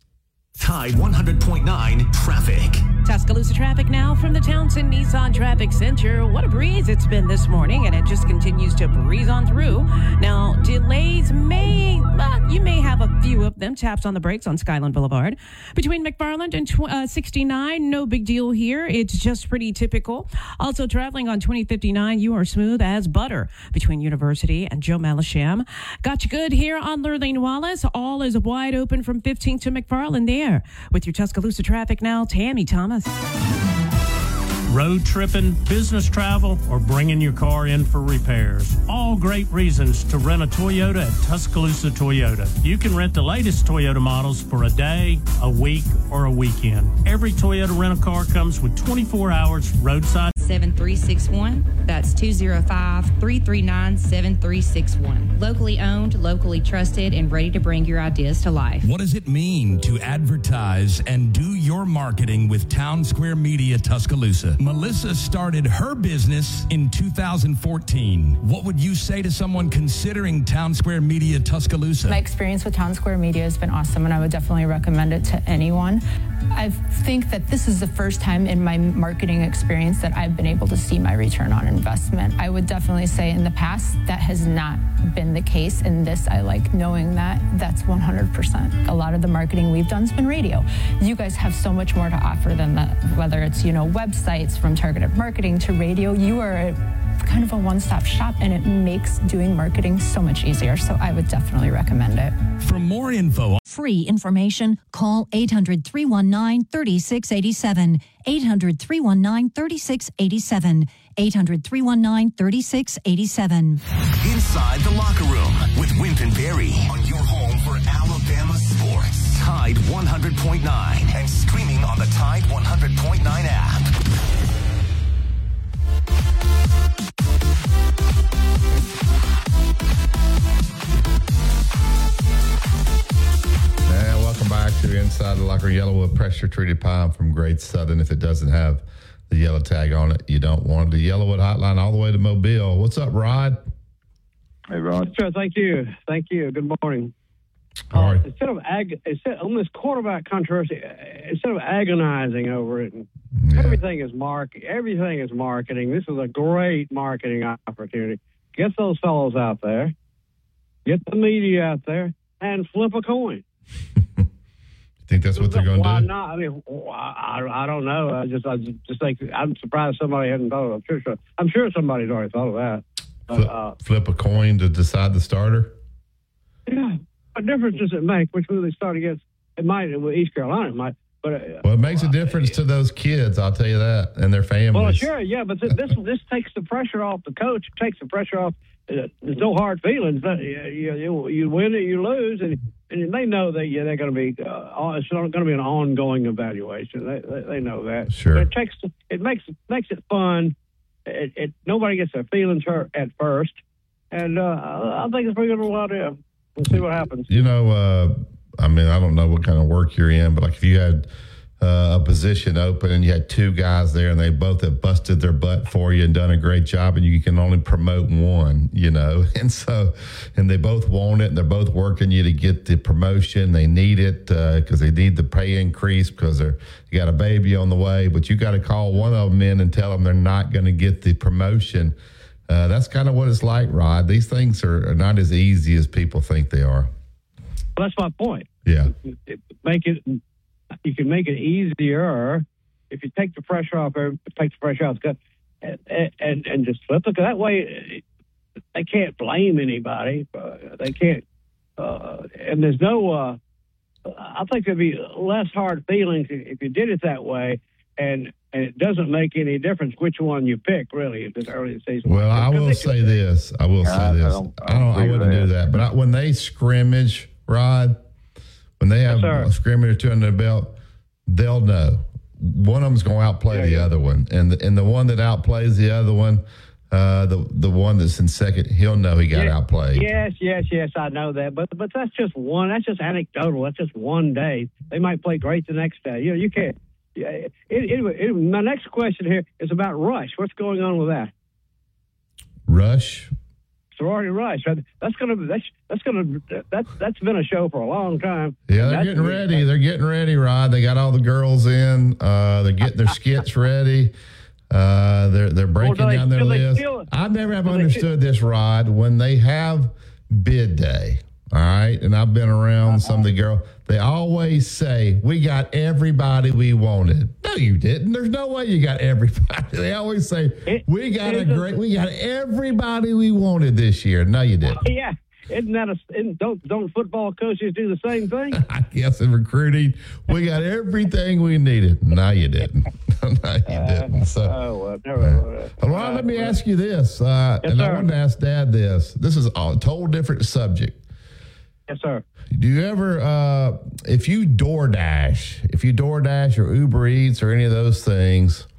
Tide one hundred point nine traffic. Tuscaloosa traffic now from the Townsend Nissan Traffic Center. What a breeze it's been this morning, and it just continues to breeze on through. Now, delays may, well, you may have a few of them. Taps on the brakes on Skyland Boulevard. Between McFarland and tw- uh, sixty-nine, no big deal here. It's just pretty typical. Also, traveling on twenty fifty-nine, you are smooth as butter between University and Joe Malisham. Got you good here on Lurleen Wallace. All is wide open from fifteenth to McFarland there. With your Tuscaloosa traffic now, Tammy Thomas. Road tripping, business travel, or bringing your car in for repairs. All great reasons to rent a Toyota at Tuscaloosa Toyota. You can rent the latest Toyota models for a day, a week, or a weekend. Every Toyota rental-car comes with twenty-four hours roadside. seven three six one. That's two oh five, three three nine, seven three six one. Locally owned, locally trusted, and ready to bring your ideas to life. What does it mean to advertise and do your marketing with Town Square Media Tuscaloosa? Melissa started her business in two thousand fourteen. What would you say to someone considering Town Square Media Tuscaloosa? My experience with Town Square Media has been awesome, and I would definitely recommend it to anyone. I think that this is the first time in my marketing experience that I've been able to see my return on investment. I would definitely say in the past that has not been the case. In this, I like knowing that that's one hundred percent. A lot of the marketing we've done has been radio. You guys have so much more to offer than that, whether it's, you know, websites from targeted marketing to radio. You are a, kind of a one-stop shop, and it makes doing marketing so much easier. So I would definitely recommend it. For more info, free information, call eight hundred, three one nine, three six eight seven. eight hundred, three one nine, three six eight seven. eight hundred, three one nine, three six eight seven. Inside the Locker Room with Wimp and Barry on your home for Alabama sports. Tide one hundred point nine and streaming on the Tide one hundred point nine app. And welcome back to Inside the Locker. Yellowwood pressure treated pine from Great Southern. If it doesn't have the yellow tag on it, you don't want it. The Yellowwood hotline all the way to Mobile. What's up, Rod? Hey, Rod. Sure, thank you. Thank you. Good morning. Uh, instead of ag- instead, on this quarterback controversy, instead of agonizing over it, and yeah. everything is mark, everything is marketing. This is a great marketing opportunity. Get those fellows out there, get the media out there, and flip a coin. You think that's what they're going to do? Why not? I mean, I, I, I don't know. I just, I just think I'm surprised somebody hadn't thought of it. I'm sure, I'm sure somebody's already thought of that. Flip, uh, flip a coin to decide the starter. Yeah. What difference does it make which who they start against? It might with East Carolina, it might, but uh, well, it makes a difference to those kids. I'll tell you that, and their families. Well, sure, yeah, but th- this this takes the pressure off the coach. It takes the pressure off. Uh, there's no hard feelings. Uh, you, you you win it, you lose, and and they know that yeah they're going to be. Uh, it's not going to be an ongoing evaluation. They, they they know that. Sure. But it takes it makes makes it fun. It, it nobody gets their feelings hurt at first, and uh, I think it's pretty good idea. We'll see what happens. You know, uh, I mean, I don't know what kind of work you're in, but like if you had uh, a position open and you had two guys there and they both have busted their butt for you and done a great job and you can only promote one, you know, and so, and they both want it and they're both working you to get the promotion. They need it because uh, they need the pay increase because they're they got a baby on the way, but you got to call one of them in and tell them they're not going to get the promotion. Uh, that's kind of what it's like, Rod. These things are, are not as easy as people think they are. Well, that's my point. Yeah. Make it. You can make it easier if you take the pressure off. Take the pressure off, and and, and just flip it. That way, they can't blame anybody. Uh, they can't. Uh, and there's no. Uh, I think there'd be less hard feelings if you did it that way. And and it doesn't make any difference which one you pick, really, if it's early in the season. Well, I will say this. I will say this. I don't. I, don't, I wouldn't do that. But I, when they scrimmage, Rod, when they have yes, a scrimmage or two under their belt, they'll know one of them's going to outplay yeah, the yeah. other one, and the, and the one that outplays the other one, uh, the the one that's in second, he'll know he got yeah, outplayed. Yes, yes, yes, I know that. But but that's just one. That's just anecdotal. That's just one day. They might play great the next day. You know, you can't. Yeah, it, it, it, my next question here is about Rush. What's going on with that? Rush? Sorority Rush. That's gonna that's that's gonna that's that's been a show for a long time. Yeah, they're getting ready. They're getting ready, Rod. They got all the girls in. Uh, they're getting their skits ready. Uh, they're they're breaking well, they, down their list. Still, I've never have understood this, Rod. When they have bid day, all right, and I've been around uh-huh. some of the girls. They always say, we got everybody we wanted. No, you didn't. There's no way you got everybody. They always say, it, we got a great, we got everybody we wanted this year. No, you didn't. Yeah. Isn't that a, isn't, don't, don't football coaches do the same thing? I guess in recruiting, we got everything we needed. No, you didn't. No, you didn't. So, uh, oh, well, never, uh, well, let me ask you this. Uh, yes, and sir. I wanted to ask Dad this. This is a total different subject. Yes, sir. Do you ever, uh, if you DoorDash, if you DoorDash or Uber Eats or any of those things,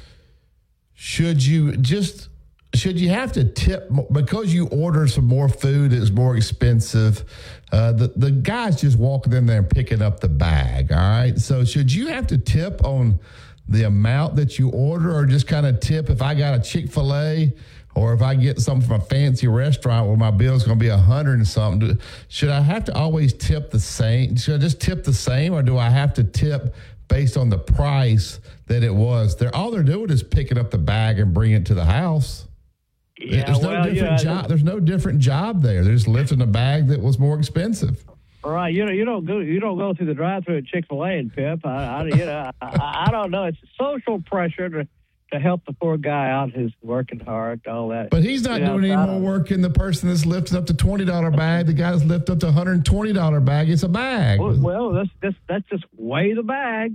should you just, should you have to tip, because you order some more food that's more expensive, uh, the, the guy's just walking in there and picking up the bag, all right? So should you have to tip on the amount that you order, or just kind of tip if I got a Chick-fil-A or if I get something from a fancy restaurant where my bill's going to be a hundred and something? Should I have to always tip the same? Should I just tip the same, or do I have to tip based on the price that it was? They're all they're doing is picking up the bag and bringing it to the house. Yeah, there's no well, different yeah, job. There's no different job there. They're just lifting a bag that was more expensive. All right, you know, you don't go, you don't go through the drive-through at Chick-fil-A and Pip. I, I you know, I, I don't know. It's social pressure to, to help the poor guy out who's working hard, all that. But he's not you doing know, any more work than the person that's lifting up the twenty dollar bag. The guy that's lifting up the one hundred twenty dollar bag. It's a bag. Well, well that's that's that's just weigh the bag.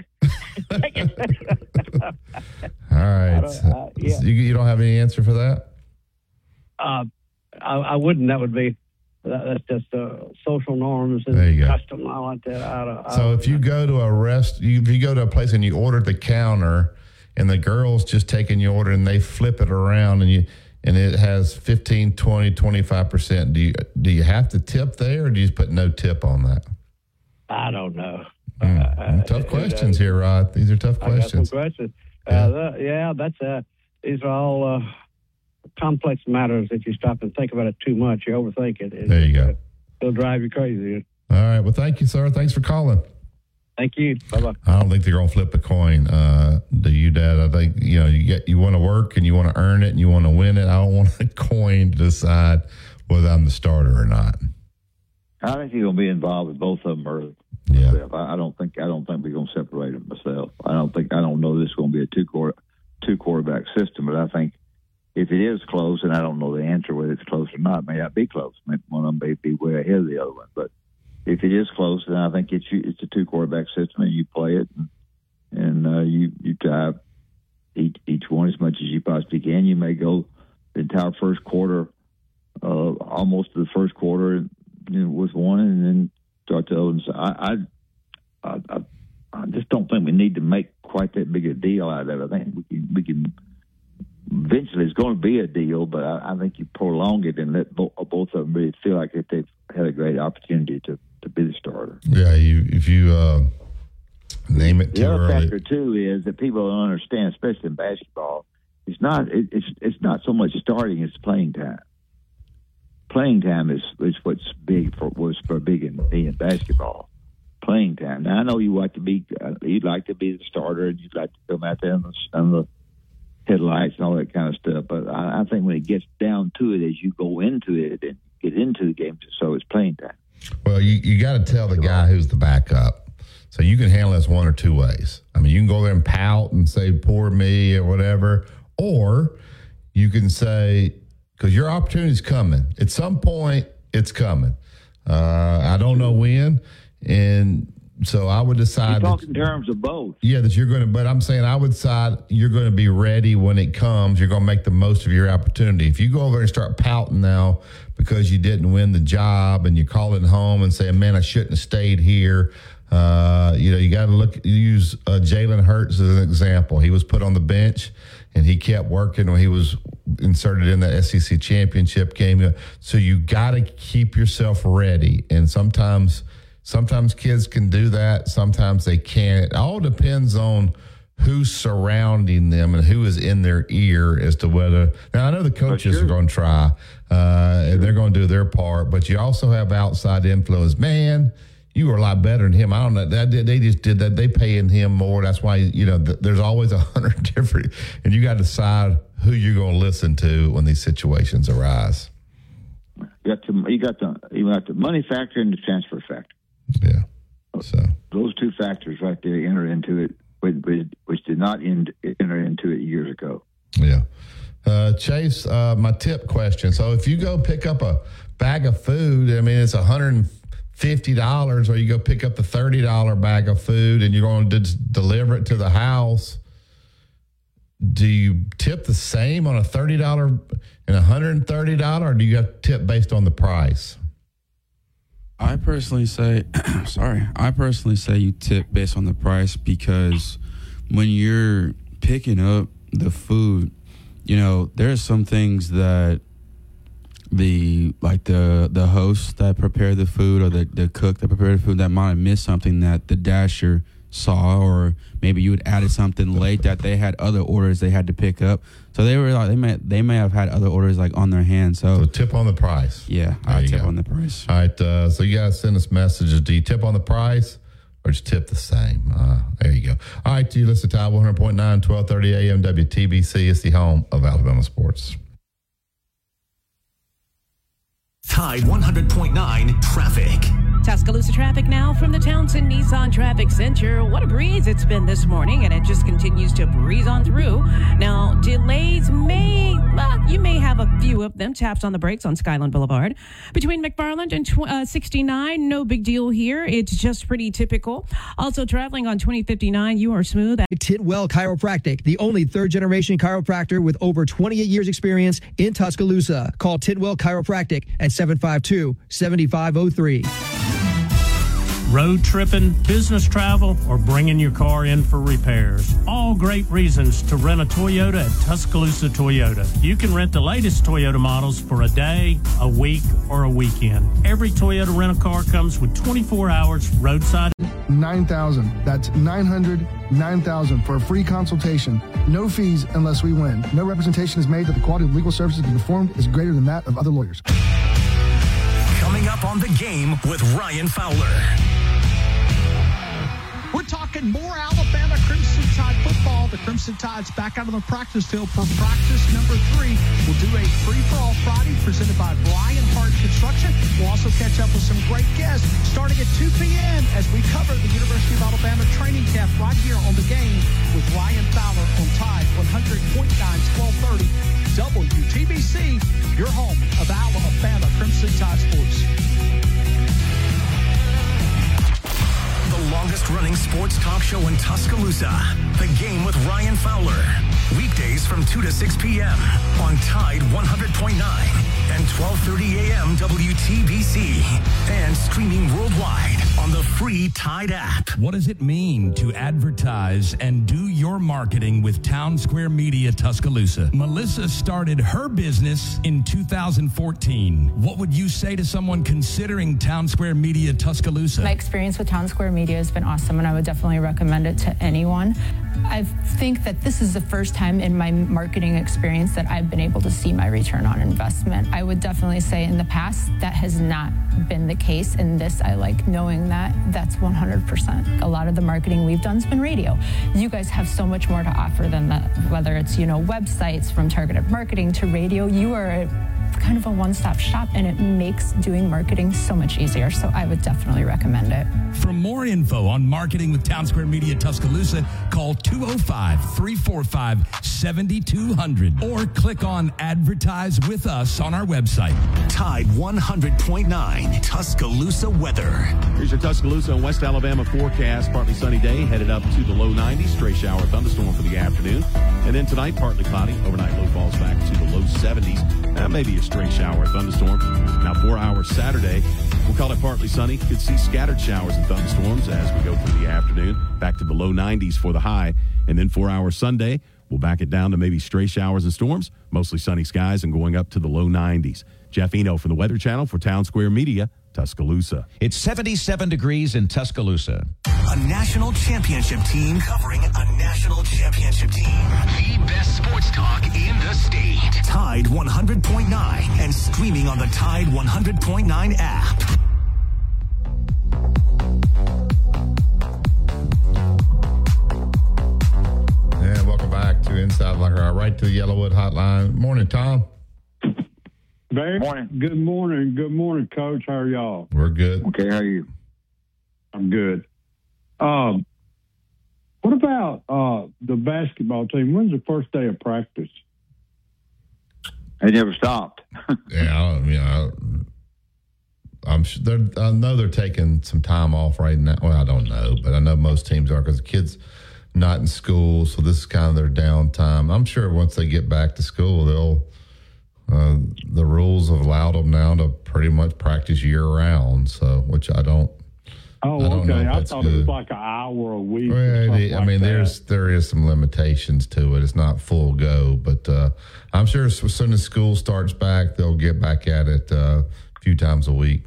All right. Uh, yeah. you, you don't have any answer for that? Uh, I, I wouldn't. That would be. That's just uh, social norms and there you go. custom. I like that. I don't, I so if you go to a rest, you, if you go to a place and you order at the counter, and the girl's just taking your order and they flip it around and you and it has fifteen, twenty, twenty-five percent, do you do you have to tip there, or do you just put no tip on that? I don't know. Mm. Uh, tough uh, questions uh, here, Rod. These are tough questions. I got some questions. Yeah, uh, that, yeah that's uh, these are all uh, complex matters. If you stop and think about it too much, you overthink it. it there you go. It'll drive you crazy. All All right. Well, thank you, sir. Thanks for calling. Thank you. Bye-bye. I don't think they're going to flip a coin. Uh, do you, Dad? I think, you know, you get you want to work and you want to earn it and you want to win it. I don't want a coin to decide whether I'm the starter or not. I think he's going to be involved with both of them early. Yeah. I, I don't think I don't think we're going to separate them myself. I don't think I don't know this is going to be a two quarter two quarterback system, but I think if it is close, and I don't know the answer whether it's close or not, it may not be close. Maybe one of them may be way ahead of the other one, but if it is close, then I think it's it's a two quarterback system, and you play it, and, and uh, you you try each each one as much as you possibly can. You may go the entire first quarter, uh, almost to the first quarter, you know, with one, and then start to open. So I, I I I just don't think we need to make quite that big a deal out of it. I think we can we can. Eventually, it's going to be a deal, but I, I think you prolong it and let bo- both of them really feel like if they've had a great opportunity to, to be the starter. Yeah, you, if you uh, name it too the other early. factor too is that people don't understand, especially in basketball. It's not it, it's it's not so much starting; it's playing time. Playing time is, is what's big for was for big in, in basketball. Playing time. Now I know you like to be uh, you'd like to be the starter and you'd like to come out there on the, on the headlights and all that kind of stuff. But I, I think when it gets down to it, as you go into it and get into the game, so it's playing time. Well, you, you got to tell the guy who's the backup. So you can handle this one or two ways. I mean, you can go there and pout and say, poor me or whatever. Or you can say, because your opportunity's coming. At some point, it's coming. Uh, I don't know when. And so I would decide. You talk in terms of both. Yeah, that you're going to, but I'm saying I would decide you're going to be ready when it comes. You're going to make the most of your opportunity. If you go over and start pouting now because you didn't win the job and you're calling home and saying, man, I shouldn't have stayed here. Uh, you know, you got to look, use uh, Jalen Hurts as an example. He was put on the bench and he kept working when he was inserted in the S E C championship game. So you got to keep yourself ready. And sometimes, Sometimes kids can do that. Sometimes they can't. It all depends on who's surrounding them and who is in their ear as to whether. Now, I know the coaches oh, sure. are going to try, uh, and they're going to do their part, but you also have outside influence. Man, you were a lot better than him. I don't know. That, they just did that. They paying him more. That's why, you know, th- there's always a hundred different, and you got to decide who you're going to listen to when these situations arise. You got, to, you, got the, you got the money factor and the transfer factor. Yeah. So those two factors right there enter into it, which, which did not end, enter into it years ago. Yeah. Uh, Chase, uh, my tip question. So if you go pick up a bag of food, I mean, it's one hundred fifty dollars, or you go pick up the thirty dollars bag of food and you're going to d- deliver it to the house. Do you tip the same on a thirty dollars and one hundred thirty dollars, or do you have to tip based on the price? I personally say, sorry, I personally say you tip based on the price, because when you're picking up the food, you know, there's some things that the, like the the host that prepared the food, or the, the cook that prepared the food, that might have missed something that the dasher saw, or maybe you had added something late that they had other orders they had to pick up. So they were like, they may they may have had other orders like on their hands. So, so tip on the price. Yeah, I tip go. on the price. All right. Uh, so you guys send us messages. Do you tip on the price or just tip the same? Uh, there you go. All right. You listen to Tide one hundred point nine, twelve thirty A M W T B C. It's the home of Alabama sports. Tide one hundred point nine traffic. Tuscaloosa traffic now from the Townsend Nissan Traffic Center. What a breeze it's been this morning, and it just continues to breeze on through. Now, delays may, well, you may have a few of them. Taps on the brakes on Skyland Boulevard. Between McFarland and tw- uh, sixty-nine, no big deal here. It's just pretty typical. Also, traveling on twenty fifty-nine, you are smooth. Tidwell Chiropractic, the only third-generation chiropractor with over twenty-eight years experience in Tuscaloosa. Call Tidwell Chiropractic at seven five two, seven five zero three. Road tripping, business travel, or bringing your car in for repairs. All great reasons to rent a Toyota at Tuscaloosa Toyota. You can rent the latest Toyota models for a day, a week, or a weekend. Every Toyota rental-car comes with twenty-four hours roadside. nine thousand. That's nine hundred, nine thousand for a free consultation. No fees unless we win. No representation is made that the quality of legal services to be performed is greater than that of other lawyers. Coming Coming up on The Game with Ryan Fowler. We're talking more Alabama Crimson Tide football. The Crimson Tide's back out on the practice field for practice number three. We'll do a free-for-all Friday presented by Brian Hart Construction. We'll also catch up with some great guests starting at two p.m. as we cover the University of Alabama training camp right here on The Game with Ryan Fowler on Tide one hundred point nine, twelve thirty W T B C, your home of Alabama Crimson Tide sports. The longest-running sports talk show in Tuscaloosa. The Game with Ryan Fowler. Weekdays from two to six p.m. on Tide one hundred point nine and twelve thirty a.m. W T B C. And streaming worldwide on the free Tide app. What does it mean to advertise and do your marketing with Town Square Media Tuscaloosa? Melissa started her business in two thousand fourteen. What would you say to someone considering Town Square Media Tuscaloosa? My experience with Town Square Media has been awesome, and I would definitely recommend it to anyone. I think that this is the first time in my marketing experience that I've been able to see my return on investment. I would definitely say in the past that has not been the case. In this, I like knowing that that's one hundred percent. A lot of the marketing we've done has been radio. You guys have so much more to offer than that, whether it's, you know, websites from targeted marketing to radio. You are a kind of a one-stop shop, and it makes doing marketing so much easier. So I would definitely recommend it. For more info on marketing with Town Square Media Tuscaloosa, call two oh five, three four five, seven two zero zero or click on Advertise with Us on our website. Tide one hundred point nine Tuscaloosa weather. Here's your Tuscaloosa and West Alabama forecast. Partly sunny day, headed up to the low nineties. Stray shower thunderstorm for the afternoon. And then tonight, partly cloudy. Overnight low falls back to the low seventies. Uh, maybe a stray shower thunderstorm. Now, four hours Saturday. We'll call it partly sunny. Could see scattered showers and thunderstorms as we go through the afternoon. Back to the low nineties for the high. And then four hours Sunday, we'll back it down to maybe stray showers and storms. Mostly sunny skies and going up to the low nineties. Jeff Eno from the Weather Channel for Town Square Media, Tuscaloosa. It's seventy-seven degrees in Tuscaloosa. A national championship team covering a national championship team. The best sports talk in the state. Tide one hundred point nine and streaming on the Tide one hundred point nine app. And welcome back to Inside Locker Room. Right to the Yellowwood Hotline. Morning, Tom. Very morning. Good morning. Good morning, Coach. How are y'all? We're good. Okay, how are you? I'm good. Um, what about uh, the basketball team? When's the first day of practice? They never stopped. yeah, I, you know, I'm sure they're, I know they're taking some time off right now. Well, I don't know, but I know most teams are because the kids not in school, so this is kind of their downtime. I'm sure once they get back to school, they'll. Uh, the rules have allowed them now to pretty much practice year round, so which I don't. Oh, I don't okay. know if I that's thought good. it was like an hour a week. Well, or something I like mean, that. there's there is some limitations to it. It's not full go, but uh, I'm sure as soon as school starts back, they'll get back at it uh, a few times a week.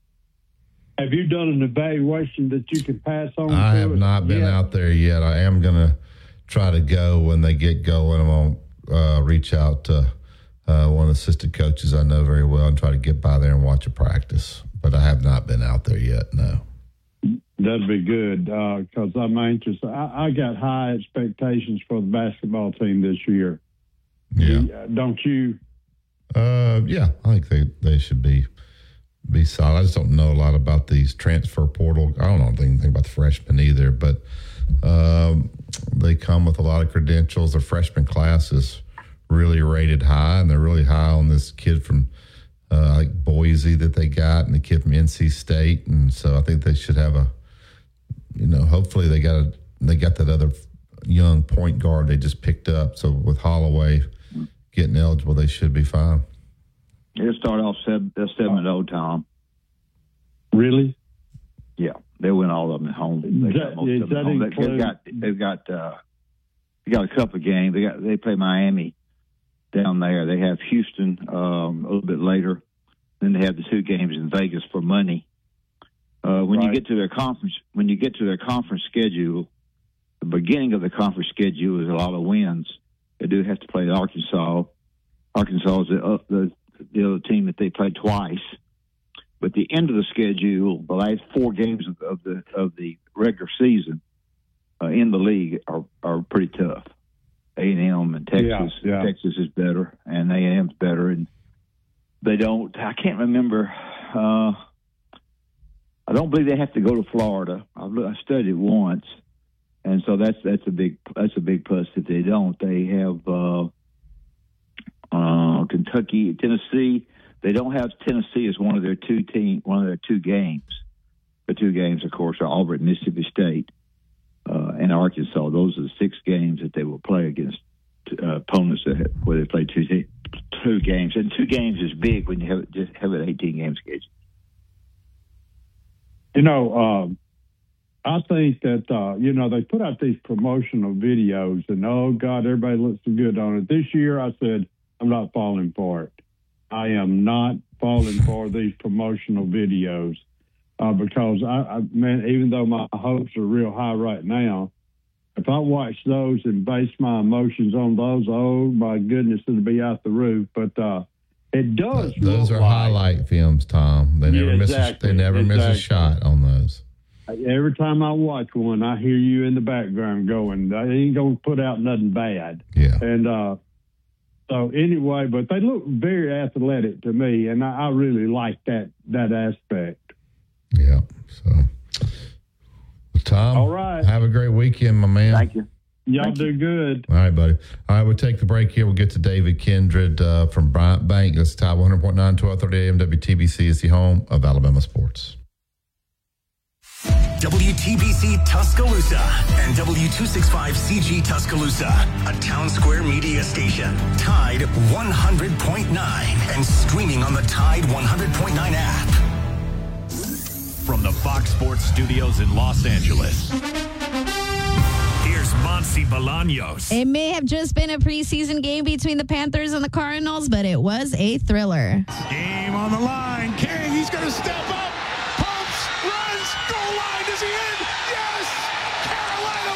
Have you done an evaluation that you can pass on? I to have us not been yet? out there yet. I am going to try to go when they get going. I'm going to uh, reach out to uh, one of the assistant coaches I know very well and try to get by there and watch a practice. But I have not been out there yet, no. That'd be good because uh, I'm anxious. I, I got high expectations for the basketball team this year. Yeah. Don't you? Uh, yeah, I think they, they should be be solid. I just don't know a lot about these transfer portal. I don't know anything about the freshmen either, but um, they come with a lot of credentials. Their freshman class is really rated high, and they're really high on this kid from uh, like Boise that they got, and the kid from N C State, and so I think they should have a, you know, hopefully they got a they got that other young point guard they just picked up. So with Holloway getting eligible, they should be fine. They'll start off seven, they're seven and oh, Tom. Really? Yeah, they win all of them at home. They That- got most is of them at that home. They- They've include- got they've got uh, they got a couple of games. They got they play Miami down there. They have Houston um, a little bit later. Then they have the two games in Vegas for money. Uh, when you Right. get to their conference, when you get to their conference schedule, the beginning of the conference schedule is a lot of wins. They do have to play Arkansas. Arkansas is the, uh, the, the other team that they played twice. but the end of the schedule, the last four games of, of the of the regular season uh, in the league are, are pretty tough. A and M and Texas, Yeah, yeah. Texas is better, and A and M's better, and they don't. I can't remember. Uh, I don't believe they have to go to Florida. I've, I studied it once, and so that's that's a big that's a big plus. If they don't, they have uh, uh, Kentucky, Tennessee. They don't have Tennessee as one of their two team, one of their two games. The two games, of course, are Auburn, Mississippi State, uh, and Arkansas. Those are the six games that they will play against uh, opponents that have, where they play two two games. And two games is big when you have just have an eighteen game schedule. You know, um, I think that, uh, you know, they put out these promotional videos and, oh, God, everybody looks so good on it. This year, I said, I'm not falling for it. I am not falling for these promotional videos uh, because, I, I man, even though my hopes are real high right now, if I watch those and base my emotions on those, oh, my goodness, it'll be out the roof. But uh, it does. Those are like, highlight films, Tom. They never Yeah, miss. exactly, A, they never exactly. miss a shot on those. Every time I watch one, I hear you in the background going, they ain't going to put out nothing bad. Yeah. And uh, so anyway, but they look very athletic to me, and I, I really like that that aspect. Yeah. So, well, Tom, All right. have a great weekend, my man. Thank you. Y'all Thank do good. All right, buddy. All right, we'll take the break here. We'll get to David Kindred uh, from Bryant Bank. That's Tide one hundred point nine, twelve thirty a.m. W T B C is the home of Alabama sports. W T B C Tuscaloosa and W two sixty-five C G Tuscaloosa, a Town Square media station. Tide one hundred point nine and streaming on the Tide one hundred point nine app. From the Fox Sports Studios in Los Angeles, here's Monty Bolaños. It may have just been a preseason game between the Panthers and the Cardinals, but it was a thriller. Game on the line. King, he's going to step up. Pumps, runs, goal line. Is he in? Yes! Carolina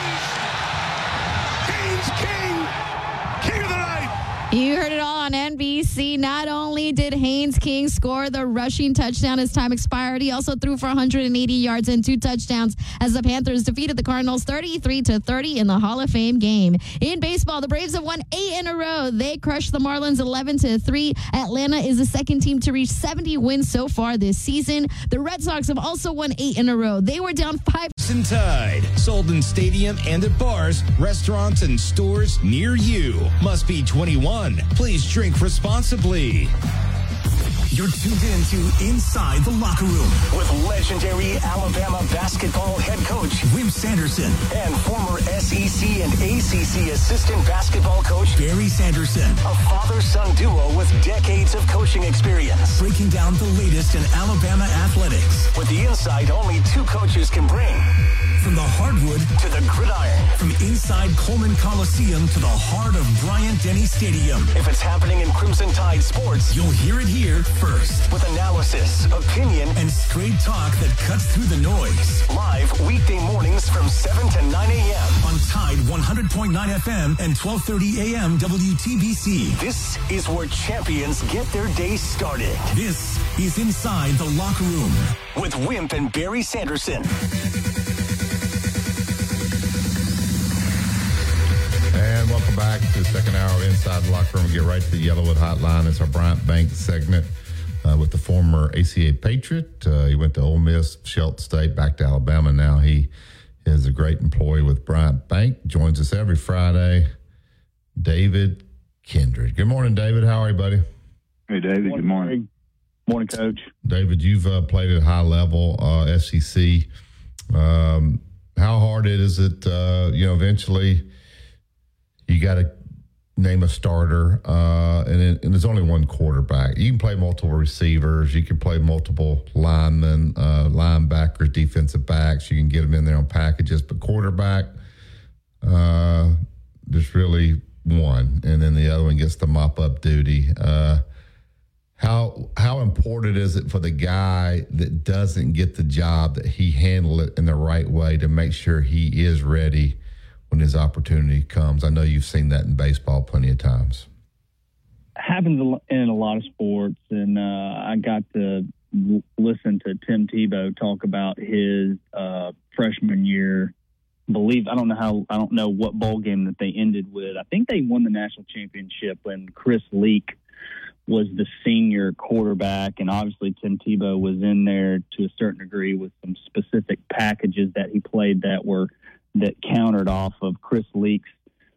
wins! Haynes King, king of the night. You heard it all on N B C. Not only did Haynes King score the rushing touchdown as time expired, he also threw for one hundred eighty yards and two touchdowns as the Panthers defeated the Cardinals thirty-three to thirty in the Hall of Fame game. In baseball, the Braves have won eight in a row. They crushed the Marlins eleven to three. Atlanta is the second team to reach seventy wins so far this season. The Red Sox have also won eight in a row. They were down five. Tide, sold in stadium and at bars, restaurants, and stores near you. Must be twenty-one. Please drink responsibly. You're tuned in to Inside the Locker Room with legendary Alabama basketball head coach Wimp Sanderson and former S E C and A C C assistant basketball coach Barry Sanderson, a father-son duo with decades of coaching experience, breaking down the latest in Alabama athletics with the insight only two coaches can bring. From the hardwood to the gridiron, from inside Coleman Coliseum to the heart of Bryant-Denny Stadium. If it's happening in Crimson Tide sports, you'll hear it here first. With analysis, opinion, and straight talk that cuts through the noise. Live weekday mornings from seven to nine a.m. on Tide one hundred point nine F M and twelve thirty a.m. W T B C. This is where champions get their day started. This is Inside the Locker Room with Wimp and Barry Sanderson. And welcome back to the second hour of Inside the Locker Room. We get right to the Yellowwood Hotline. It's our Bryant Bank segment uh, with the former A C A Patriot. Uh, he went to Ole Miss, Shelton State, back to Alabama. Now he is a great employee with Bryant Bank. Joins us every Friday. David Kindred. Good morning, David. How are you, buddy? Hey, David. Good morning. Morning, Coach. David, you've uh, played at a high level, uh, S E C. Um, how hard is it, uh, you know, eventually you got to name a starter, uh, and, it, and there's only one quarterback. You can play multiple receivers. You can play multiple linemen, uh, linebackers, defensive backs. You can get them in there on packages. But quarterback, uh, there's really one, and then the other one gets the mop-up duty. Uh, how how important is it for the guy that doesn't get the job that he handle it in the right way to make sure he is ready when his opportunity comes? I know you've seen that in baseball plenty of times. Happens in a lot of sports, and uh, I got to w- listened to Tim Tebow talk about his uh, freshman year. Believe I don't know how I don't know what bowl game that they ended with. I think they won the national championship when Chris Leak was the senior quarterback, and obviously Tim Tebow was in there to a certain degree with some specific packages that he played that were that countered off of Chris Leak's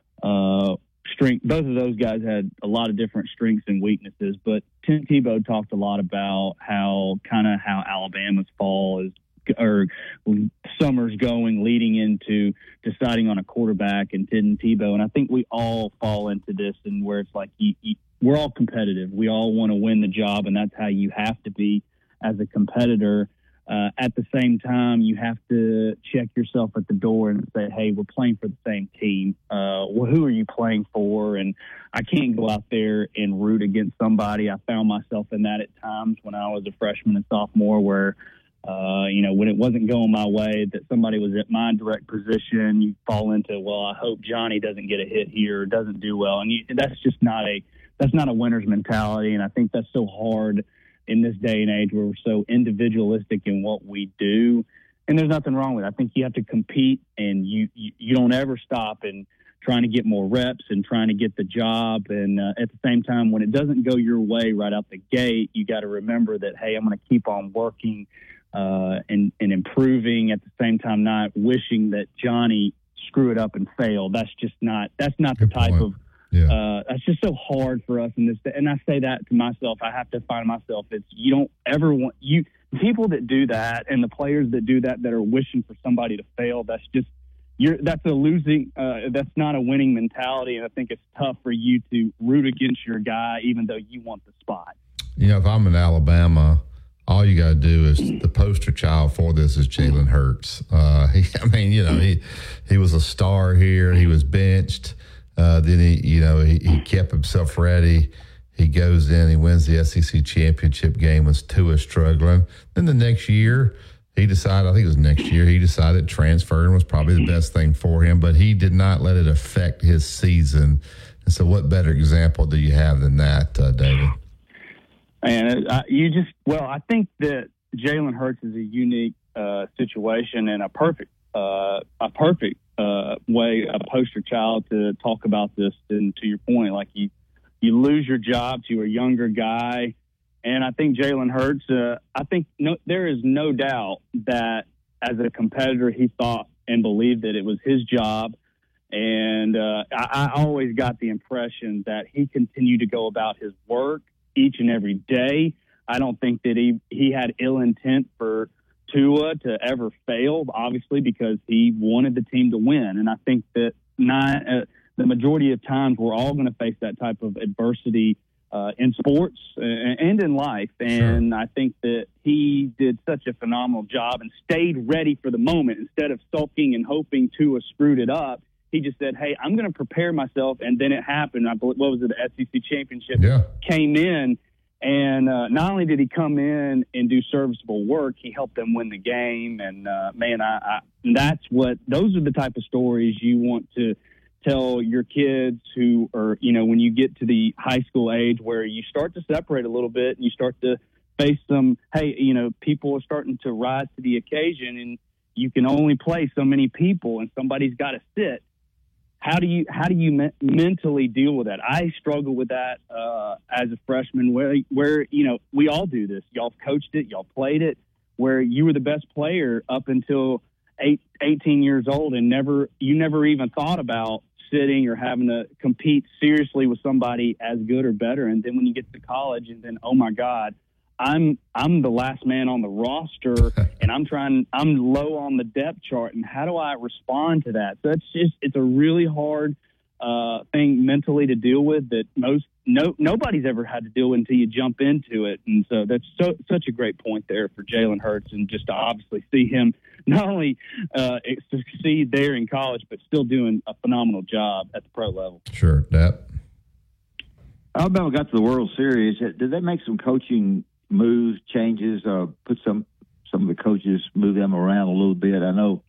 uh, strength. Both of those guys had a lot of different strengths and weaknesses, but Tim Tebow talked a lot about how kind of how Alabama's fall is or summer's going leading into deciding on a quarterback and Tim Tebow. And I think we all fall into this and where it's like you, you, we're all competitive. We all want to win the job, and that's how you have to be as a competitor. Uh, at the same time, you have to check yourself at the door and say, hey, we're playing for the same team. Uh, well, who are you playing for? And I can't go out there and root against somebody. I found myself in that at times when I was a freshman and sophomore where, uh, you know, when it wasn't going my way, that somebody was at my direct position, you fall into, well, I hope Johnny doesn't get a hit here or doesn't do well. And you, that's just not a that's not a winner's mentality. And I think that's so hard in this day and age where we're so individualistic in what we do. And there's nothing wrong with it. I think you have to compete, and you, you, you don't ever stop in trying to get more reps and trying to get the job. And uh, at the same time, when it doesn't go your way right out the gate, you got to remember that, hey, I'm going to keep on working uh, and, and improving, at the same time not wishing that Johnny screw it up and fail. That's just not, that's not the type of, Yeah. Uh, that's just so hard for us in this day. And I say that to myself. I have to find myself. It's you don't ever want you people that do that, and the players that do that that are wishing for somebody to fail. That's just you're. That's a losing. Uh, that's not a winning mentality. And I think it's tough for you to root against your guy, even though you want the spot. You know, if I'm in Alabama, all you got to do is the poster child for this is Jalen Hurts. Uh, he, I mean, you know, he he was a star here. He was benched. Uh, then he, you know, he, he kept himself ready. He goes in, he wins the S E C championship game when Tua struggling. Then the next year, he decided, I think it was next year, he decided transferring was probably the best thing for him, but he did not let it affect his season. And so what better example do you have than that, uh, David? And uh, you just, well, I think that Jalen Hurts is a unique uh, situation and a perfect, uh, a perfect, Uh, way a poster child to talk about this. And to your point, like you, you lose your job to a younger guy, and I think Jalen Hurts. Uh, I think no, there is no doubt that as a competitor, he thought and believed that it was his job. And uh, I, I always got the impression that he continued to go about his work each and every day. I don't think that he he had ill intent for Tua to ever fail, obviously, because he wanted the team to win. And I think that not, uh, the majority of times we're all going to face that type of adversity uh, in sports and in life. And sure. I think that he did such a phenomenal job and stayed ready for the moment. Instead of sulking and hoping Tua screwed it up, he just said, hey, I'm going to prepare myself. And then it happened. I believe, what was it, the S E C championship yeah. came in. And uh, not only did he come in and do serviceable work, he helped them win the game. And, uh, man, I, I, that's what – those are the type of stories you want to tell your kids who are, you know, when you get to the high school age where you start to separate a little bit and you start to face some – hey, you know, people are starting to rise to the occasion, and you can only play so many people and somebody's got to sit. How do you how do you me- mentally deal with that? I struggle with that uh, as a freshman. Where where you know we all do this. Y'all coached it. Y'all played it. Where you were the best player up until eight, eighteen years old, and never you never even thought about sitting or having to compete seriously with somebody as good or better. And then when you get to college, and then oh my God, I'm I'm the last man on the roster, and I'm trying. I'm low on the depth chart, and how do I respond to that? So it's just it's a really hard uh, thing mentally to deal with that most no nobody's ever had to deal with until you jump into it. And so that's so such a great point there for Jalen Hurts, and just to obviously see him not only uh, succeed there in college, but still doing a phenomenal job at the pro level. Sure, that Alabama got to the World Series. Did they make some coaching moves, changes, uh, put some some of the coaches, move them around a little bit? I know,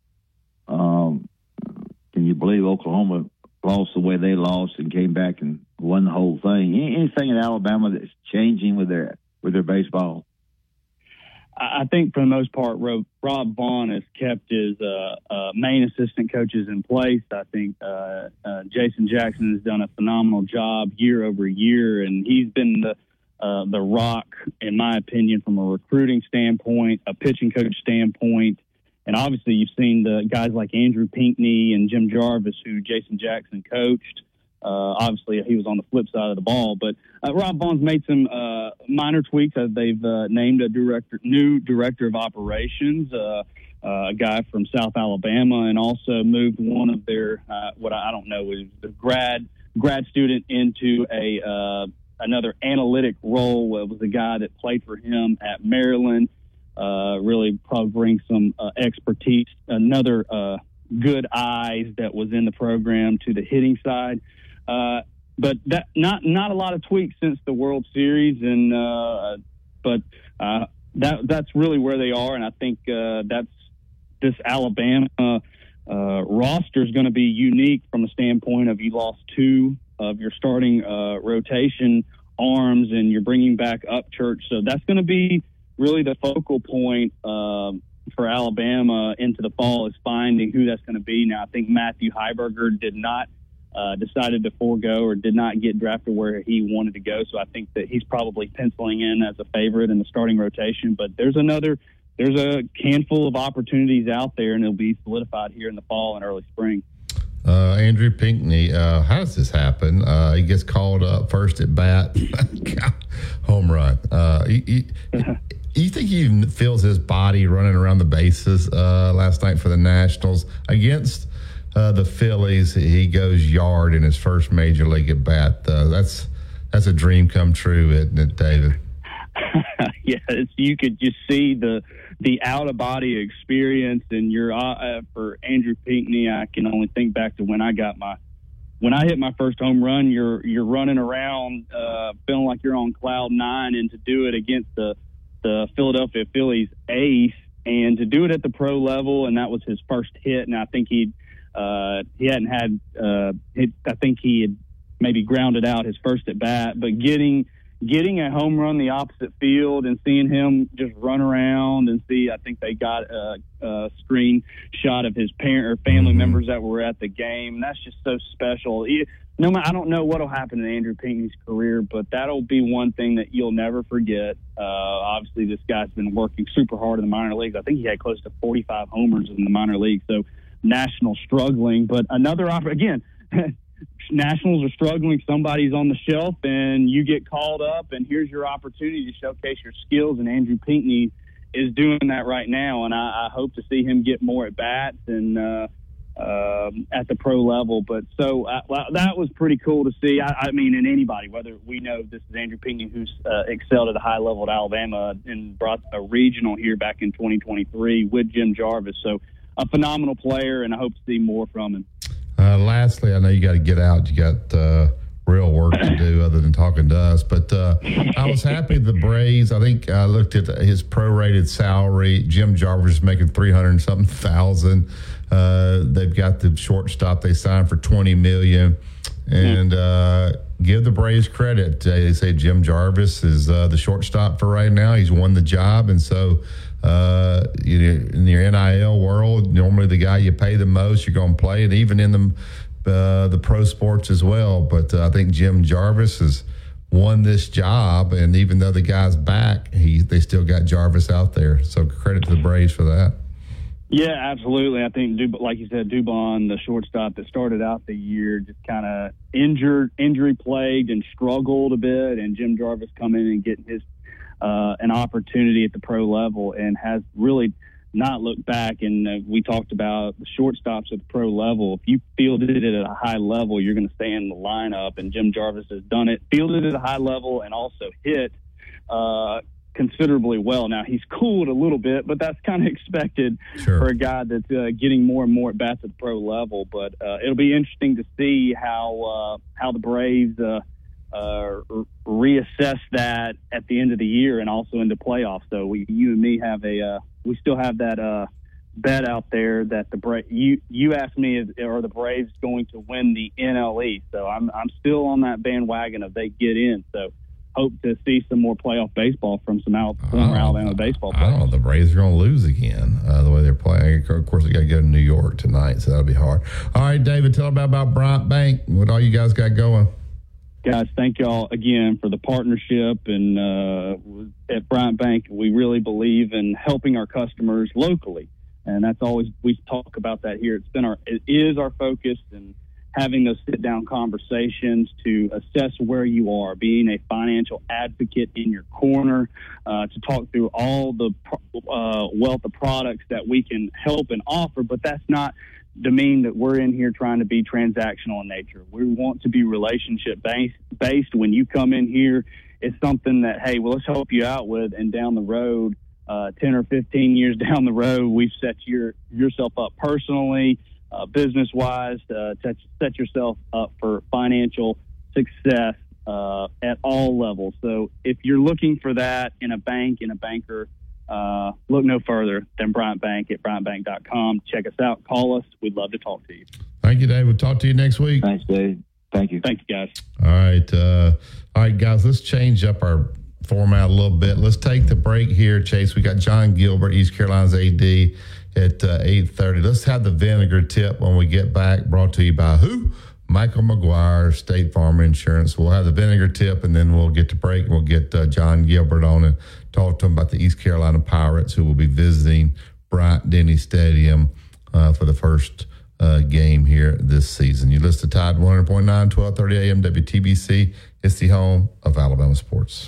um, can you believe Oklahoma lost the way they lost and came back and won the whole thing? Anything in Alabama that's changing with their with their baseball? I think for the most part, Rob Vaughn has kept his uh, uh, main assistant coaches in place. I think uh, uh, Jason Jackson has done a phenomenal job year over year, and he's been the uh, the rock, in my opinion, from a recruiting standpoint, a pitching coach standpoint, and obviously you've seen the guys like Andrew Pinckney and Jim Jarvis, who Jason Jackson coached. Uh, obviously, he was on the flip side of the ball, but uh, Rob Vaughn's made some uh, minor tweaks as they've uh, named a director, new director of operations, uh, uh, a guy from South Alabama, and also moved one of their uh, what I don't know is the grad grad student into a uh, another analytic role. It was the guy that played for him at Maryland. Uh, really, probably brings some uh, expertise. Another uh, good eyes that was in the program to the hitting side. Uh, but that not not a lot of tweaks since the World Series, and uh, but uh, that that's really where they are, and I think uh, that's this Alabama uh, roster is going to be unique from the standpoint of you lost two of your starting uh, rotation arms, and you're bringing back Upchurch, so that's going to be really the focal point uh, for Alabama into the fall is finding who that's going to be. Now, I think Matthew Heiberger did not. Uh, decided to forego or did not get drafted where he wanted to go. So I think that he's probably penciling in as a favorite in the starting rotation. But there's another, there's a handful of opportunities out there, and it'll be solidified here in the fall and early spring. Uh, Andrew Pinckney, uh, how does this happen? Uh, he gets called up first at bat, home run. Uh, he, he, you think he feels his body running around the bases uh, last night for the Nationals against Uh, the Phillies? He goes yard in his first major league at bat. Uh, that's that's a dream come true, isn't it, David? Yeah, it's, you could just see the the out of body experience, and you're uh, for Andrew Pinckney. I can only think back to when I got my when I hit my first home run. You're you're running around, uh, feeling like you're on cloud nine, and to do it against the the Philadelphia Phillies ace, and to do it at the pro level, and that was his first hit, and I think he. Uh, he hadn't had, uh, it, I think he had maybe grounded out his first at bat, but getting getting a home run the opposite field and seeing him just run around and see, I think they got a, a screen shot of his parent or family mm-hmm. members that were at the game. That's just so special. He, no, I don't know what'll happen in Andrew Pinckney's career, but that'll be one thing that you'll never forget. Uh, obviously, this guy's been working super hard in the minor leagues. I think he had close to forty-five homers in the minor leagues. So. National struggling, but another op- again, Nationals are struggling. Somebody's on the shelf, and you get called up, and here's your opportunity to showcase your skills. And Andrew Pinckney is doing that right now, and I, I hope to see him get more at bats and uh, uh, at the pro level. But so uh, that was pretty cool to see. I, I mean, in anybody, whether we know this is Andrew Pinckney, who's uh, excelled at a high level at Alabama and brought a regional here back in twenty twenty-three with Jim Jarvis. So. A phenomenal player, and I hope to see more from him. Uh, lastly, I know you got to get out. You got uh, real work to do other than talking to us. But uh, I was happy the Braves, I think I looked at his prorated salary. Jim Jarvis is making three hundred and something thousand. Uh, they've got the shortstop they signed for twenty million dollars. And uh, give the Braves credit. They say Jim Jarvis is uh, the shortstop for right now. He's won the job. And so uh, you know, in your N I L world, normally the guy you pay the most, you're going to play. And even in the, uh, the pro sports as well. But uh, I think Jim Jarvis has won this job. And even though the guy's back, he they still got Jarvis out there. So credit to the Braves for that. Yeah, absolutely. I think, like you said, Dubon, the shortstop that started out the year, just kind of injured, injury plagued, and struggled a bit. And Jim Jarvis come in and getting his uh, an opportunity at the pro level, and has really not looked back. And uh, we talked about the shortstops at the pro level. If you fielded it at a high level, you're going to stay in the lineup. And Jim Jarvis has done it, fielded at a high level, and also hit. Uh, considerably well. Now, he's cooled a little bit, but that's kind of expected sure. for a guy that's uh, getting more and more at bats at the pro level. But uh, it'll be interesting to see how uh, how the Braves uh, uh, reassess that at the end of the year and also into playoffs. So we, you and me have a uh, we still have that uh, bet out there that the Bra- you you asked me, is, are the Braves going to win the N L East? So I'm I'm still on that bandwagon of they get in. So. hope to see some more playoff baseball from some Al- former Alabama baseball players. I don't know. The Braves are going to lose again uh, the way they're playing. Of course, they got to go to New York tonight, so that'll be hard. All right, David, tell about about Bryant Bank. What all you guys got going? Guys, thank y'all again for the partnership. And uh, at Bryant Bank, we really believe in helping our customers locally, and that's always we talk about that here. It's been our it is our focus, and having those sit down conversations to assess where you are, being a financial advocate in your corner, uh, to talk through all the uh, wealth of products that we can help and offer. But that's not to mean that we're in here trying to be transactional in nature. We want to be relationship based. Based when you come in here, it's something that, hey, well, let's help you out with, and down the road, uh, ten or fifteen years down the road, we've set your yourself up personally, uh, business wise, uh, to set yourself up for financial success uh, at all levels. So if you're looking for that in a bank, in a banker, Uh, look no further than Bryant Bank at bryant bank dot com. Check us out. Call us. We'd love to talk to you. Thank you, Dave. We'll talk to you next week. Thanks, Dave. Thank you. Thank you, guys. All right. Uh, all right, guys, let's change up our format a little bit. Let's take the break here, Chase. We got John Gilbert, East Carolina's A D, at uh, eight thirty. Let's have the vinegar tip when we get back, brought to you by who? Michael McGuire, State Farm Insurance. We'll have the vinegar tip, and then we'll get to break. We'll get uh, John Gilbert on and talk to him about the East Carolina Pirates, who will be visiting Bryant-Denny Stadium uh, for the first uh, game here this season. You listen to Tide one hundred point nine, twelve thirty a.m. W T B C. It's the home of Alabama sports.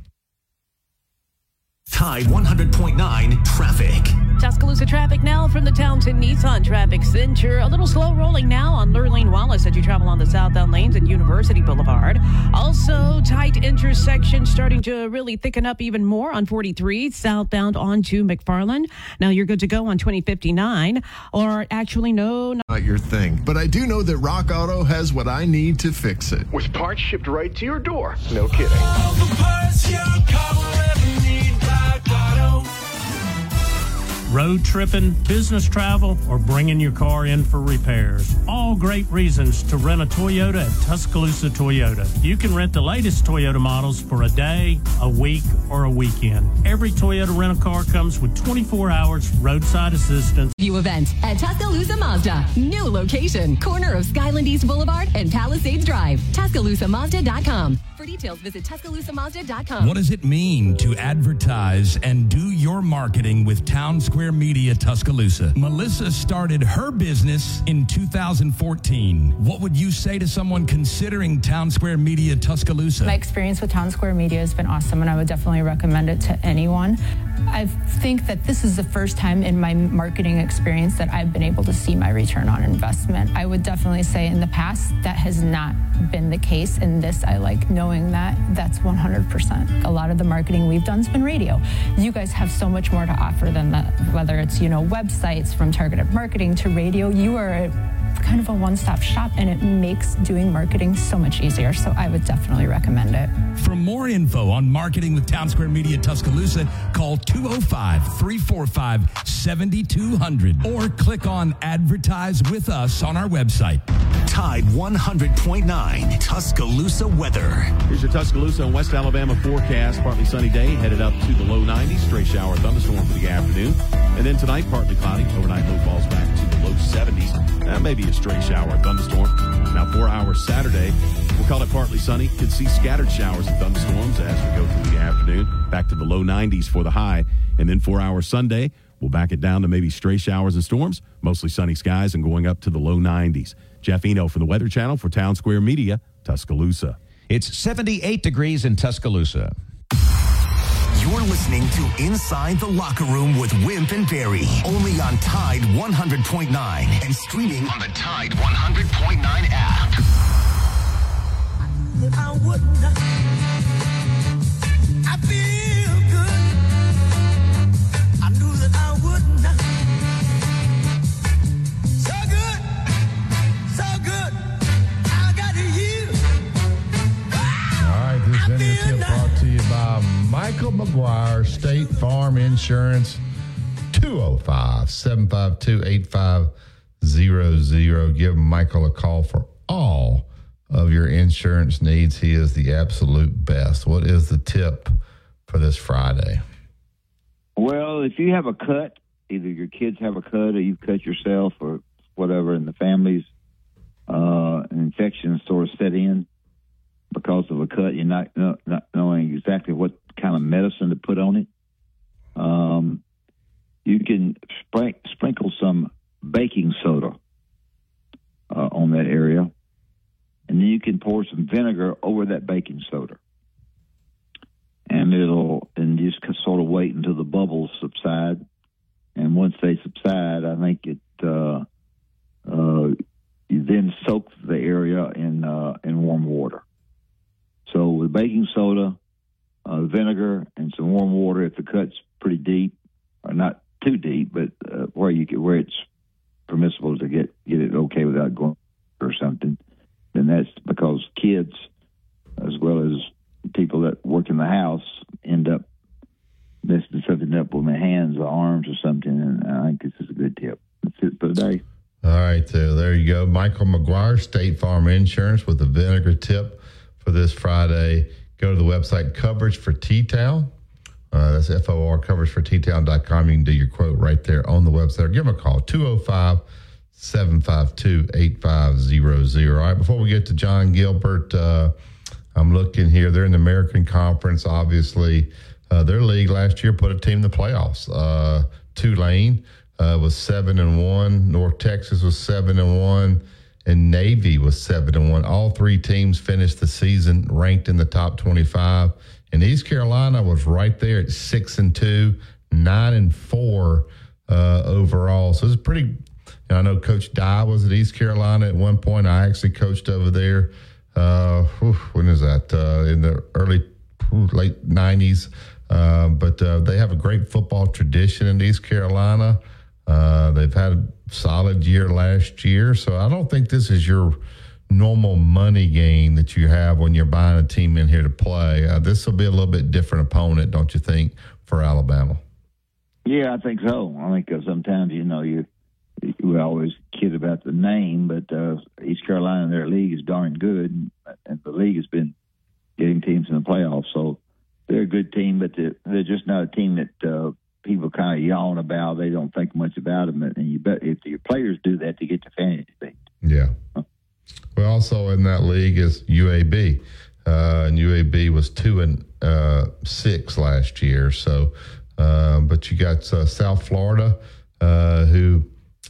Tide one hundred point nine traffic. Tuscaloosa traffic now from the Townsend Nissan Traffic Center. A little slow rolling now on Lurleen Wallace as you travel on the southbound lanes at University Boulevard. Also, tight intersection starting to really thicken up even more on forty-three southbound onto McFarland. Now you're good to go on twenty fifty-nine, or actually no. Not your thing, but I do know that Rock Auto has what I need to fix it. With parts shipped right to your door. No kidding. All the parts your car will ever need, Rock Auto. Road tripping, business travel, or bringing your car in for repairs. All great reasons to rent a Toyota at Tuscaloosa Toyota. You can rent the latest Toyota models for a day, a week, or a weekend. Every Toyota rental-car comes with twenty-four hours roadside assistance. View event at Tuscaloosa Mazda. New location, corner of Skyland East Boulevard and Palisades Drive. Tuscaloosa Mazda dot com. For details, visit Tuscaloosa Mazda dot com. What does it mean to advertise and do your marketing with Town Square Media Tuscaloosa? Melissa started her business in two thousand fourteen. What would you say to someone considering Town Square Media Tuscaloosa? My experience with Town Square Media has been awesome, and I would definitely recommend it to anyone. I think that this is the first time in my marketing experience that I've been able to see my return on investment. I would definitely say in the past that has not been the case. In this, I like knowing that that's one hundred percent. A lot of the marketing we've done has been radio. You guys have so much more to offer than that, whether it's, you know, websites, from targeted marketing to radio. You are a, kind of a one-stop shop, and it makes doing marketing so much easier. So I would definitely recommend it. For more info on marketing with Town Square Media Tuscaloosa, call two oh five, three four five, seven two zero zero or click on Advertise with Us on our website. Tide one hundred point nine Tuscaloosa weather. Here's your Tuscaloosa and West Alabama forecast. Partly sunny day, headed up to the low nineties. Stray shower thunderstorm for the afternoon. And then tonight, partly cloudy. Overnight low falls back to the low seventies. Uh, maybe a stray shower thunderstorm. Now four hours Saturday. We'll call it partly sunny. Could see scattered showers and thunderstorms as we go through the afternoon. Back to the low nineties for the high. And then four hours Sunday, we'll back it down to maybe stray showers and storms. Mostly sunny skies and going up to the low nineties. Jeff Eno from the Weather Channel for Town Square Media, Tuscaloosa. It's seventy-eight degrees in Tuscaloosa. You're listening to Inside the Locker Room with Wimp and Barry, only on Tide one hundred point nine and streaming on the Tide one hundred point nine app. I wouldn't. I feel good. I knew that I wouldn't. So good, so good. I got you. All right, this video tip brought to you by Michael McGuire, State Farm Insurance, two oh five, seven five two, eight five zero zero. Give Michael a call for all of your insurance needs. He is the absolute best. What is the tip for this Friday? Well, if you have a cut, either your kids have a cut or you cut yourself or whatever, and the family's uh, an infection sort of set in because of a cut, you're not, not knowing exactly what kind of medicine to put on it. Um, you can spray, sprinkle some baking soda uh, on that area, and then you can pour some vinegar over that baking soda. And it'll, and just sort of wait until the bubbles subside. And once they subside, I think it, uh, uh, you then soak the area in, uh, in warm water. So with baking soda, uh, vinegar, and some warm water, if the cut's pretty deep, or not too deep, but uh, where you get, where it's permissible to get, get it okay without going or something, then that's because kids, as well as people that work in the house, end up messing something up with their hands or arms or something, and I think this is a good tip. That's it for today. All right, uh, there you go. Michael McGuire, State Farm Insurance, with the vinegar tip for this Friday. Go to the website Coverage for T-Town. Uh, that's F O R, coverage for T town dot com. You can do your quote right there on the website. Or give them a call, two oh five, seven five two, eight five zero zero. All right, before we get to John Gilbert, uh, I'm looking here. They're in the American Conference, obviously. Uh, their league last year put a team in the playoffs. Uh, Tulane uh, was seven and one. North Texas was seven and one, and Navy was seven and one. All three teams finished the season ranked in the top twenty-five. And East Carolina was right there at six and two, nine and four uh, overall. So it's pretty. You know, I know Coach Dye was at East Carolina at one point. I actually coached over there. Uh, whew, when is that? Uh, in the early, whew, late nineties. Uh, but uh, they have a great football tradition in East Carolina. Uh, they've had a solid year last year. So I don't think this is your normal money game that you have when you're buying a team in here to play. Uh, this will be a little bit different opponent, don't you think, for Alabama? Yeah, I think so. I think uh, sometimes, you know, you we always kid about the name, but uh, East Carolina in their league is darn good, and the league has been getting teams in the playoffs. So they're a good team, but they're, they're just not a team that uh, people kind of yawn about. They don't think much about them, and you bet if your players do that, they get to fantasy league. Yeah. Well, also in that league is U A B, uh, and U A B was two and uh, six last year. So, uh, but you got uh, South Florida, uh, who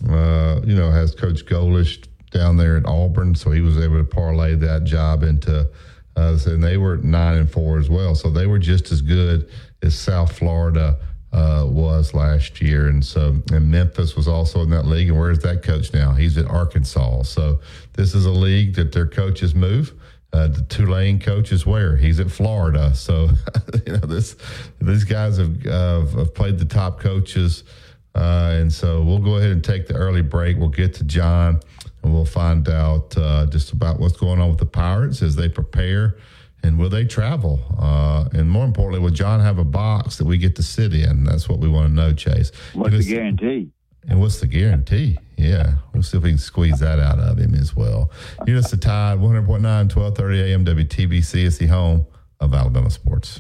uh, you know has Coach Golish down there at Auburn, so he was able to parlay that job into. Uh, and they were nine and four as well, so they were just as good as South Florida uh, was last year. And so, and Memphis was also in that league. And where's that coach now? He's at Arkansas. So this is a league that their coaches move. Uh, the Tulane coach is where? He's at Florida. So you know this these guys have uh, have played the top coaches, uh, and so we'll go ahead and take the early break. We'll get to John. And we'll find out uh, just about what's going on with the Pirates as they prepare, and will they travel? Uh, and more importantly, will John have a box that we get to sit in? That's what we want to know, Chase. What's the guarantee? And what's the guarantee? Yeah, we'll see if we can squeeze that out of him as well. You're just the Tide, one hundred point nine, twelve thirty a.m. W T B C is the home of Alabama sports.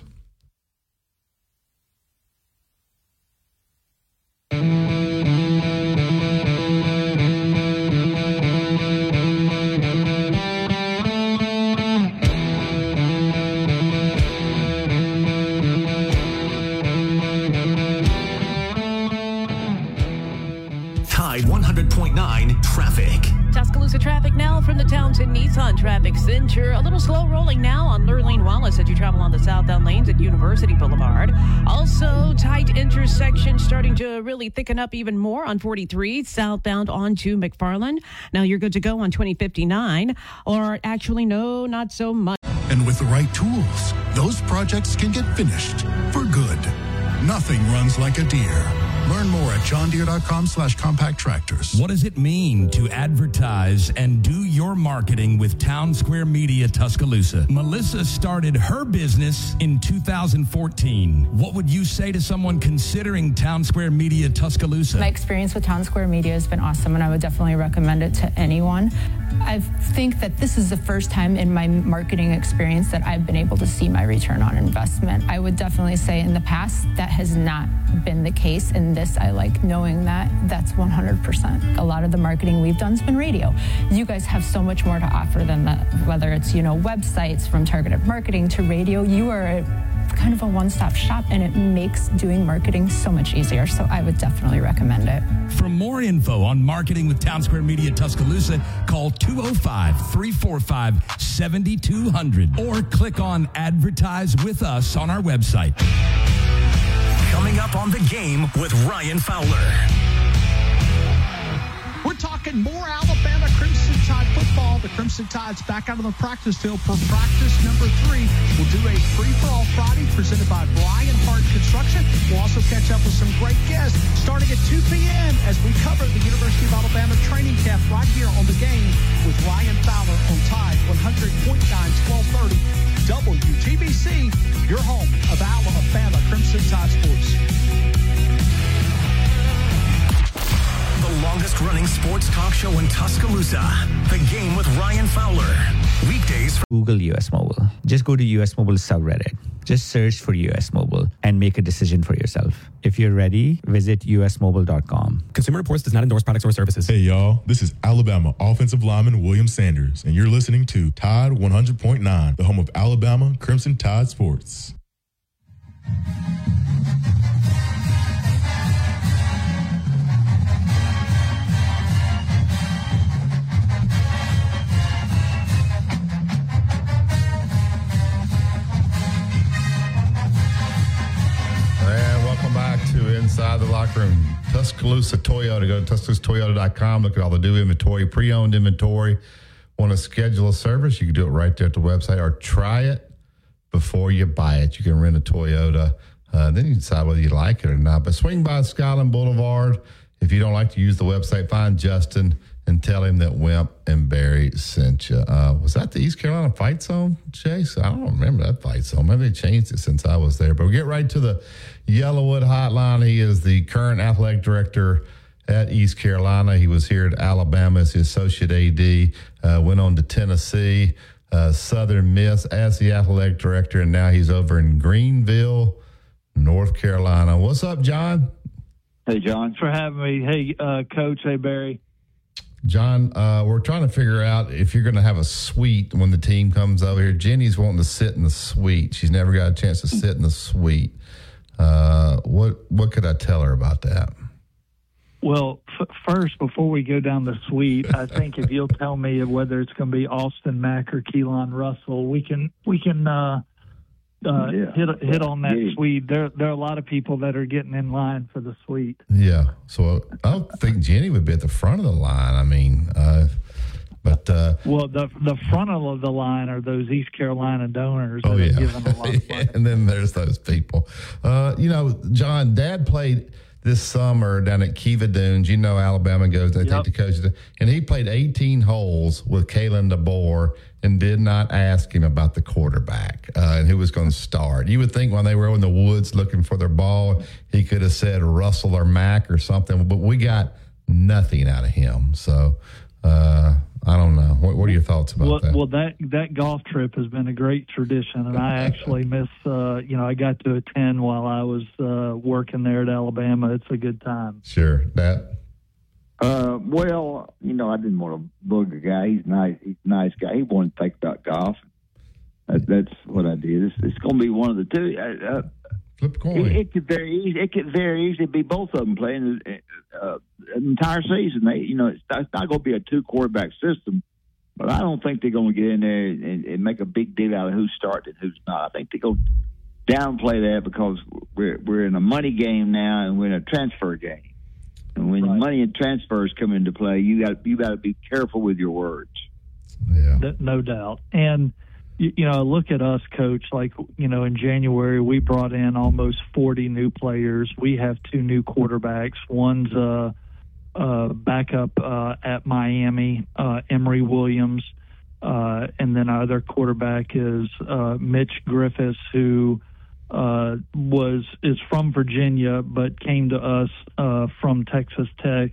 one hundred point nine traffic. Tuscaloosa traffic now from the Townsend Nissan Traffic Center. A little slow rolling now on Lurleen Wallace as you travel on the southbound lanes at University Boulevard. Also, tight intersection starting to really thicken up even more on forty-three southbound onto McFarland. Now you're good to go on twenty fifty-nine, or actually, no, not so much. And with the right tools, those projects can get finished for good. Nothing runs like a deer. Learn more at johndeere.com slash compact tractors. What does it mean to advertise and do your marketing with Town Square Media Tuscaloosa? Melissa started her business in two thousand fourteen. What would you say to someone considering Town Square Media Tuscaloosa? My experience with Town Square Media has been awesome, and I would definitely recommend it to anyone. I think that this is the first time in my marketing experience that I've been able to see my return on investment. I would definitely say in the past that has not been the case. In this, I like knowing that that's one hundred percent. A lot of the marketing we've done has been radio. You guys have so much more to offer than that, whether it's, you know, websites from targeted marketing to radio. You are a kind of a one-stop shop, and it makes doing marketing so much easier. So I would definitely recommend it. For more info on marketing with Town Square Media Tuscaloosa, call two oh five, three four five, seven two zero zero or click on Advertise with Us on our website. Coming up on The Game with Ryan Fowler. We're talking more Alabama Crimson Tide football. The Crimson Tide's back out on the practice field for practice number three. We'll do a free-for-all Friday presented by Brian Hart Construction. We'll also catch up with some great guests starting at two p.m. as we cover the University of Alabama training camp right here on The Game with Ryan Fowler on Tide one hundred point nine, twelve thirty W T B C, your home of Alabama Crimson Tide sports. The longest running sports talk show in Tuscaloosa. The Game with Ryan Fowler. Weekdays. Google U S Mobile. Just go to U S Mobile subreddit. Just search for U S Mobile and make a decision for yourself. If you're ready, visit U S mobile dot com. Consumer Reports does not endorse products or services. Hey, y'all. This is Alabama offensive lineman William Sanders, and you're listening to Tide one hundred point nine, the home of Alabama Crimson Tide Sports. Back to Inside the Locker Room. Tuscaloosa Toyota. Go to tuscaloosa toyota dot com. Look at all the new inventory, pre-owned inventory. Want to schedule a service? You can do it right there at the website, or try it before you buy it. You can rent a Toyota. Uh, then you decide whether you like it or not. But swing by Skyland Boulevard. If you don't like to use the website, find Justin and tell him that Wimp and Barry sent you. Uh, was that the East Carolina Fight Zone, Chase? I don't remember that Fight Zone. Maybe they changed it since I was there. But we get right to the Yellowwood Hotline. He is the current athletic director at East Carolina. He was here at Alabama as the associate A D, uh, went on to Tennessee, uh, Southern Miss as the athletic director, and now he's over in Greenville, North Carolina. What's up, John? Hey, John. Thanks for having me. Hey, uh, Coach. Hey, Barry. John, uh, we're trying to figure out if you're going to have a suite when the team comes over here. Jenny's wanting to sit in the suite. She's never got a chance to sit in the suite. Uh, what what could I tell her about that? Well, f- first, before we go down the suite, I think if you'll tell me whether it's going to be Austin Mack or Keelan Russell, we can we can uh, uh, yeah. hit hit on that yeah. suite. There there are a lot of people that are getting in line for the suite. Yeah, so I don't think Jenny would be at the front of the line. I mean, uh, but uh, well, the the front of the line are those East Carolina donors. Oh that yeah, are giving a lot of money. And then there's those people. Uh, you know, John, Dad played this summer down at Kiva Dunes. You know, Alabama goes, they yep. take the coaches, and he played eighteen holes with Kalen DeBoer and did not ask him about the quarterback uh, and who was going to start. You would think when they were in the woods looking for their ball, he could have said Russell or Mack or something, but we got nothing out of him. So uh, I don't know. What, what are your thoughts about well, that? Well, that that golf trip has been a great tradition, and I actually miss. Uh, you know, I got to attend while I was uh, working there at Alabama. It's a good time. Sure, that. Uh, well, you know, I didn't want to bug a guy. He's nice. He's a nice guy. He wanted to think about golf. That, that's what I did. It's, it's going to be one of the two. Uh, Flip coin. It, it could very easy. It could very easily be both of them playing uh, an entire season. They, you know, it's, it's not going to be a two quarterback system. But I don't think they're going to get in there and, and make a big deal out of who's starting and who's not. I think they're going to downplay that because we're we're in a money game now and we're in a transfer game. And when right. money and transfers come into play, you got you got to be careful with your words. Yeah, no doubt. And you, you know, look at us, Coach. Like, you know, in January we brought in almost forty new players. We have two new quarterbacks. One's a, a backup uh, at Miami, uh, Emory Williams, uh, and then our other quarterback is uh, Mitch Griffiths, who uh, was is from Virginia but came to us uh, from Texas Tech.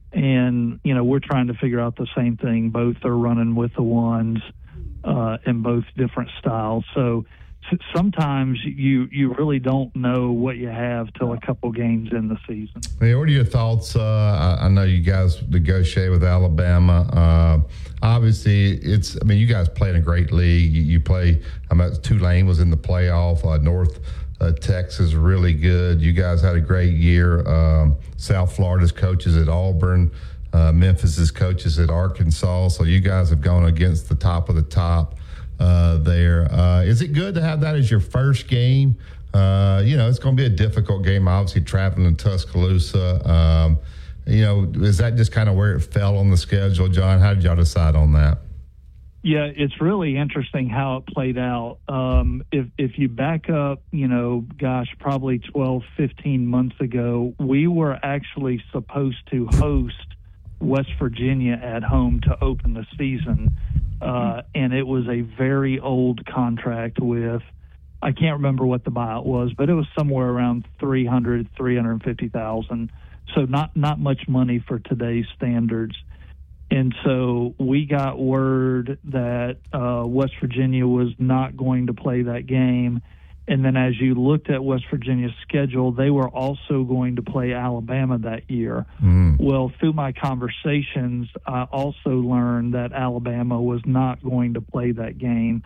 And, you know, we're trying to figure out the same thing. Both are running with the ones uh, in both different styles. So s- sometimes you, you really don't know what you have till a couple games in the season. Hey, what are your thoughts? Uh, I, I know you guys negotiate with Alabama. Uh, obviously, it's, I mean, you guys play in a great league. You, you play, I mean, Tulane was in the playoff. Uh, North Uh, Texas really good. You guys had a great year. Um, South Florida's coaches at Auburn, uh, Memphis's coaches at Arkansas. So you guys have gone against the top of the top uh, there. Uh, is it good to have that as your first game? Uh, you know, it's going to be a difficult game, obviously, traveling to Tuscaloosa. Um, you know, is that just kind of where it fell on the schedule, John? How did y'all decide on that? Yeah, it's really interesting how it played out. Um, if if you back up, you know, gosh, probably twelve, fifteen months ago, we were actually supposed to host West Virginia at home to open the season. Uh, and it was a very old contract with, I can't remember what the buyout was, but it was somewhere around three hundred, three hundred fifty thousand. So not, not much money for today's standards. And so we got word that uh, West Virginia was not going to play that game. And then as you looked at West Virginia's schedule, they were also going to play Alabama that year. Mm. Well, through my conversations, I also learned that Alabama was not going to play that game.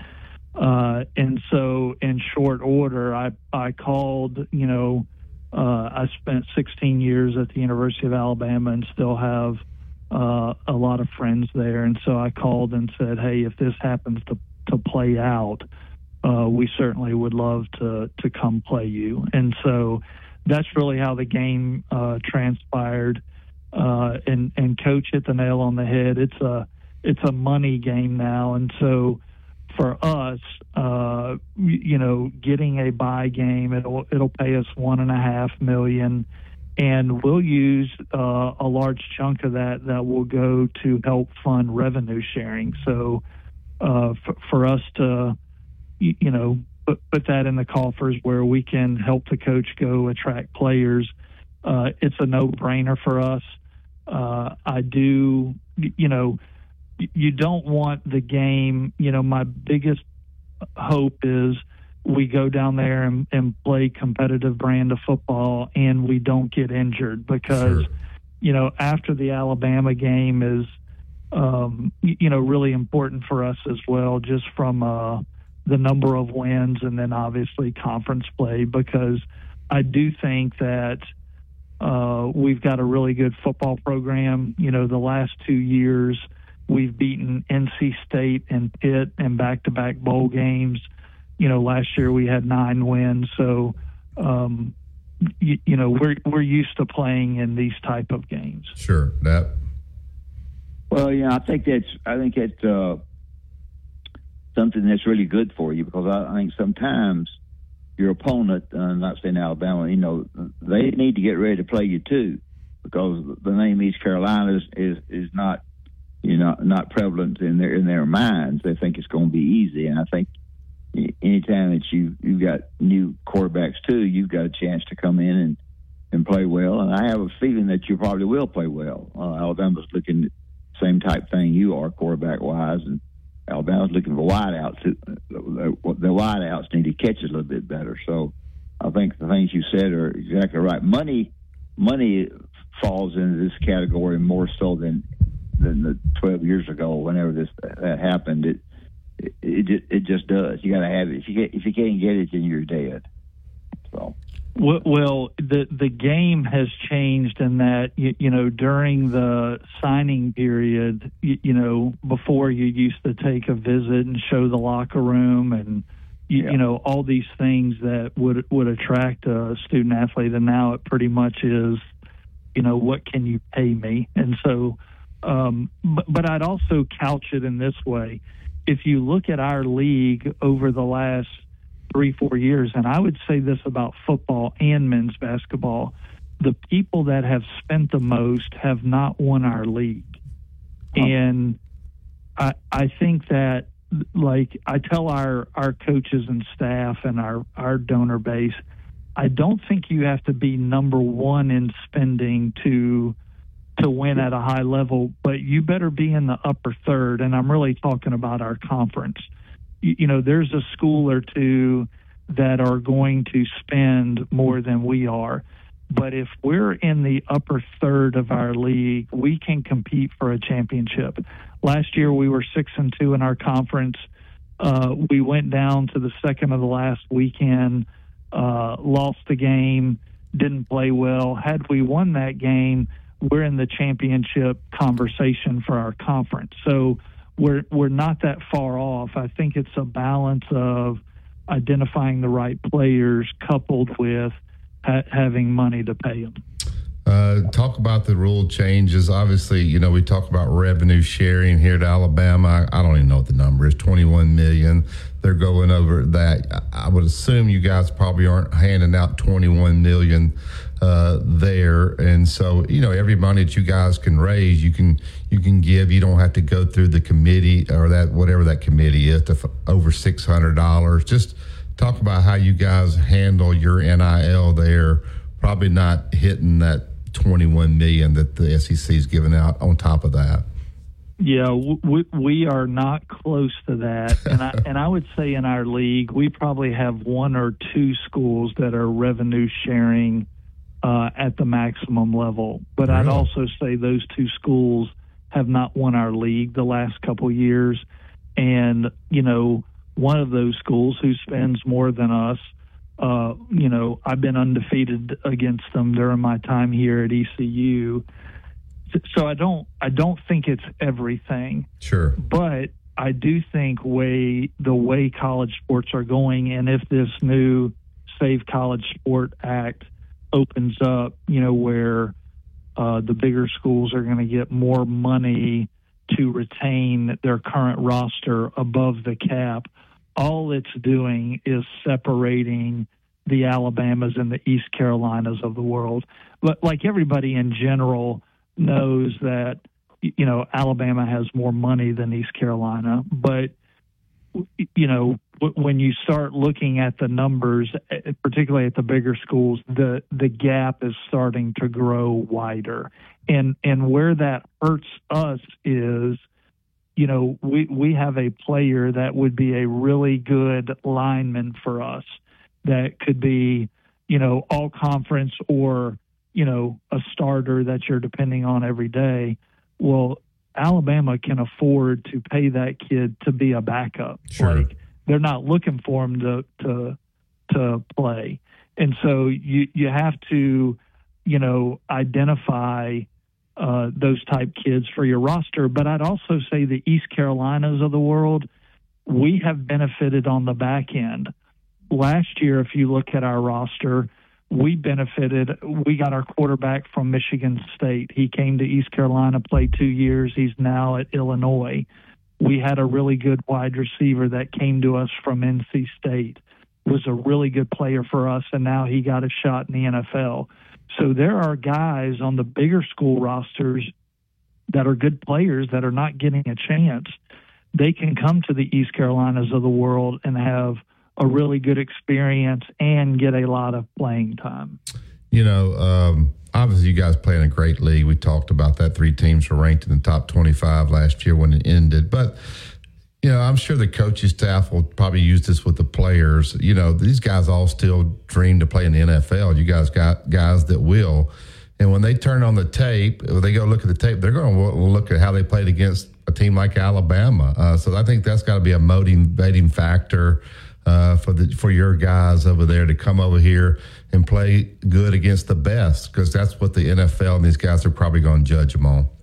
Uh, and so in short order, I, I called, you know, uh, I spent sixteen years at the University of Alabama and still have Uh, a lot of friends there. And so I called and said, hey, if this happens to, to play out, uh, we certainly would love to, to come play you. And so that's really how the game uh, transpired. Uh, and, and Coach hit the nail on the head. It's a, it's a money game now. And so for us, uh, you know, getting a bye game, it'll, it'll pay us one and a half million. And we'll use uh, a large chunk of that that will go to help fund revenue sharing. So uh, f- for us to, you know, put, put that in the coffers where we can help the coach go attract players, uh, it's a no-brainer for us. Uh, I do, you know, you don't want the game, you know, my biggest hope is we go down there and, and play competitive brand of football and we don't get injured because, sure. you know, after the Alabama game is, um, you know, really important for us as well, just from uh, the number of wins and then obviously conference play, because I do think that uh, we've got a really good football program. You know, the last two years we've beaten N C State and Pitt in back-to-back bowl games. You know, last year we had nine wins. So, um, you, you know, we're we're used to playing in these type of games. Sure. That. Well, yeah, I think that's I think it's uh, something that's really good for you because I, I think sometimes your opponent, uh, not saying Alabama, you know, they need to get ready to play you too because the name East Carolina is is, is not you know not prevalent in their in their minds. They think it's going to be easy, and I think. Anytime that you you've got new quarterbacks too, you've got a chance to come in and, and play well. And I have a feeling that you probably will play well. Uh, Alabama's looking at the same type thing you are quarterback wise, and Alabama's looking for wideouts. The wideouts need to catch it a little bit better. So I think the things you said are exactly right. Money money falls into this category more so than than the twelve years ago. Whenever this that happened, it. It, it it just does. You got to have it. If you get if you can't get it, then you're dead. So, well, well the the game has changed in that you, you know during the signing period, you, you know before you used to take a visit and show the locker room and you, yeah. you know all these things that would would attract a student athlete, and now it pretty much is, you know, what can you pay me? And so, um, but but I'd also couch it in this way. if you look at our league over the last three, four years, and I would say this about football and men's basketball, the people that have spent the most have not won our league. Oh. And I, I think that, like I tell our, our coaches and staff and our, our donor base, I don't think you have to be number one in spending to to win at a high level, but you better be in the upper third, and I'm really talking about our conference. You, you know, there's a school or two that are going to spend more than we are, but if we're in the upper third of our league, we can compete for a championship. Last year we were six and two in our conference. Uh, we went down to the second of the last weekend, uh, lost the game, didn't play well. Had we won that game, we're in the championship conversation for our conference. So we're we're not that far off. I think it's a balance of identifying the right players coupled with ha- having money to pay them. Uh, talk about the rule changes. Obviously, you know, we talk about revenue sharing here at Alabama. I, I don't even know what the number is, twenty-one million. They're going over that. I would assume you guys probably aren't handing out twenty-one million uh, there. And so, you know, every money that you guys can raise, you can you can give. You don't have to go through the committee or that whatever that committee is to f- over six hundred dollars. Just talk about how you guys handle your N I L there. Probably not hitting that twenty-one million that the S E C is giving out on top of that. Yeah, we, we are not close to that. And I, and I would say in our league, we probably have one or two schools that are revenue sharing uh, at the maximum level. But really? I'd also say those two schools have not won our league the last couple of years. And, you know, one of those schools who spends more than us, Uh, you know, I've been undefeated against them during my time here at E C U. So I don't, I don't think it's everything. Sure. But I do think way the way college sports are going, and if this new Save College Sport Act opens up, you know, where uh, the bigger schools are going to get more money to retain their current roster above the cap, all it's doing is separating the Alabamas and the East Carolinas of the world. But like everybody in general knows that, you know, Alabama has more money than East Carolina. But, you know, when you start looking at the numbers, particularly at the bigger schools, the, the gap is starting to grow wider. And, and where that hurts us is, you know, we, we have a player that would be a really good lineman for us that could be, you know, all conference or, you know, a starter that you're depending on every day. Well, Alabama can afford to pay that kid to be a backup. Sure. Like, they're not looking for him to, to, to play. And so you, you have to, you know, identify Uh, those type kids for your roster. But I'd also say the East Carolinas of the world, we have benefited on the back end. Last year, if you look at our roster, we benefited. We got our quarterback from Michigan State. He came to East Carolina, played two years. He's now at Illinois. We had a really good wide receiver that came to us from N C State, was a really good player for us, and now he got a shot in the N F L. So there are guys on the bigger school rosters that are good players that are not getting a chance. They can come to the East Carolinas of the world and have a really good experience and get a lot of playing time. You know, um, obviously you guys play in a great league. We talked about that. Three teams were ranked in the top twenty-five last year when it ended. But, you know, I'm sure the coaching staff will probably use this with the players. You know, these guys all still dream to play in the N F L. You guys got guys that will. And when they turn on the tape, when they go look at the tape, they're going to look at how they played against a team like Alabama. Uh, so I think that's got to be a motivating factor uh, for the for your guys over there to come over here and play good against the best, because that's what the N F L and these guys are probably going to judge them on.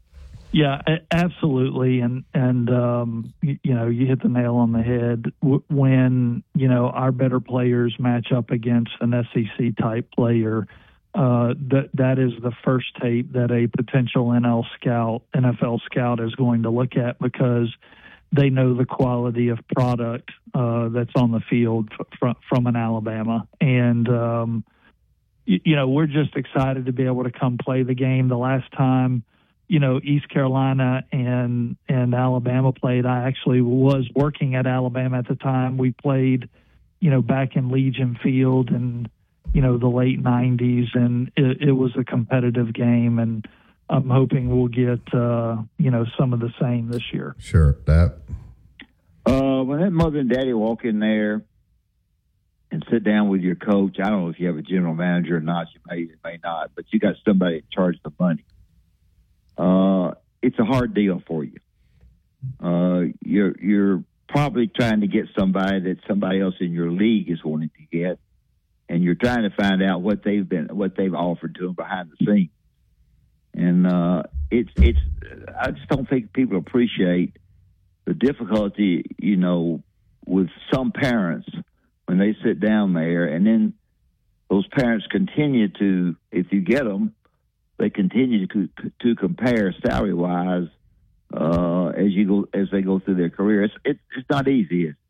Yeah, absolutely. And, and um, you, you know, you hit the nail on the head. When, you know, our better players match up against an S E C type player, uh, that that is the first tape that a potential N L scout, N F L scout is going to look at, because they know the quality of product uh, that's on the field from from an Alabama, and um, you, you know we're just excited to be able to come play the game. The last time, you know, East Carolina and and Alabama played, I actually was working at Alabama at the time. We played, you know, back in Legion Field and you know the late nineties, and it, it was a competitive game, and I'm hoping we'll get, uh, you know, some of the same this year. Sure, that. Uh, when that mother and daddy walk in there and sit down with your coach, I don't know if you have a general manager or not. You may, you may not, but you got somebody in charge of the money. Uh, it's a hard deal for you. Uh, you're you're probably trying to get somebody that somebody else in your league is wanting to get, and you're trying to find out what they've been, what they've offered to them behind the scenes. And uh, it's it's. I just don't think people appreciate the difficulty, you know, with some parents when they sit down there, and then those parents continue to, if you get them, they continue to to compare salary wise uh, as you go as they go through their career. It's it's, it's not easy. Is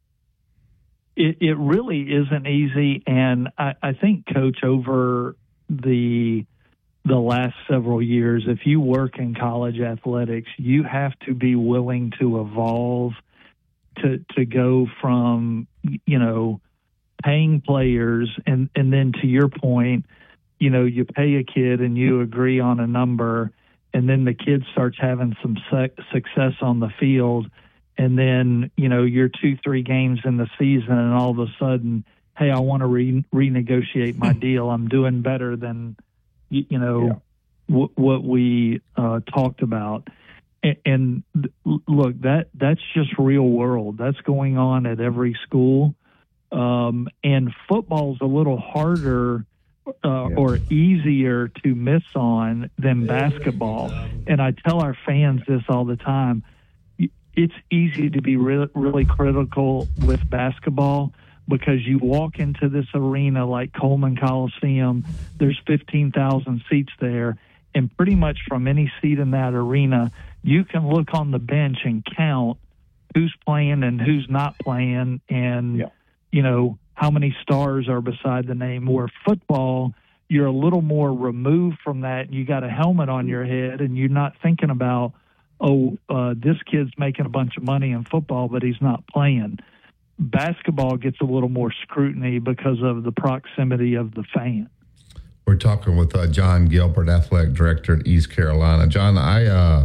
it? It really isn't easy, and I, I think, Coach, over the the last several years, if you work in college athletics, you have to be willing to evolve to to go from, you know, paying players and, and then to your point, you know, you pay a kid and you agree on a number, and then the kid starts having some success on the field, and then, you know, you're two, three games in the season and all of a sudden, hey, I want to re- renegotiate my deal. I'm doing better than you, you know, yeah. w- what we uh, talked about. And, and look, that that's just real world. That's going on at every school. Um, and football's a little harder uh, yeah. or easier to miss on than basketball. And I tell our fans this all the time. It's easy to be re- really critical with basketball, because you walk into this arena like Coleman Coliseum, there's fifteen thousand seats there, and pretty much from any seat in that arena, you can look on the bench and count who's playing and who's not playing, and, yeah. you know, how many stars are beside the name. Where football, you're a little more removed from that, and you got a helmet on your head, and you're not thinking about, oh, uh, this kid's making a bunch of money in football, but he's not playing. Basketball gets a little more scrutiny because of the proximity of the fan. We're talking with uh, John Gilbert, athletic director at East Carolina. John, I, uh,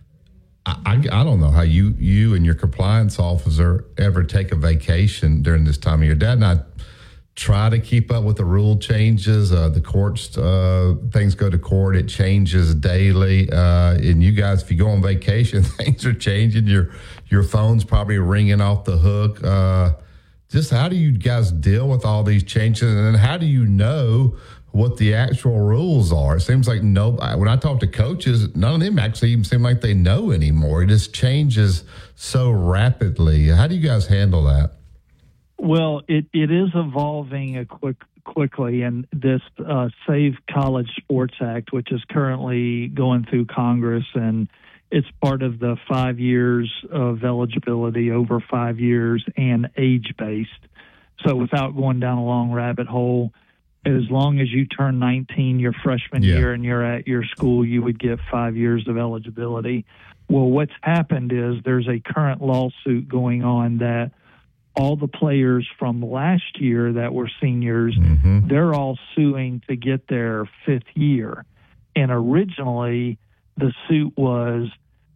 I, I, I don't know how you, you and your compliance officer ever take a vacation during this time of year. Dad and I try to keep up with the rule changes. Uh, the courts, uh, things go to court. It changes daily. Uh, and you guys, if you go on vacation, things are changing. Your your phone's probably ringing off the hook. Uh, just how do you guys deal with all these changes? And then how do you know what the actual rules are? It seems like no. When I talk to coaches, none of them actually even seem like they know anymore. It just changes so rapidly. How do you guys handle that? Well, it, it is evolving a quick quickly, and this uh, Save College Sports Act, which is currently going through Congress, and it's part of the five years of eligibility over five years and age-based. So without going down a long rabbit hole, as long as you turn nineteen your freshman yeah. year and you're at your school, you would get five years of eligibility. Well, what's happened is there's a current lawsuit going on that all the players from last year that were seniors, mm-hmm. they're all suing to get their fifth year. And originally the suit was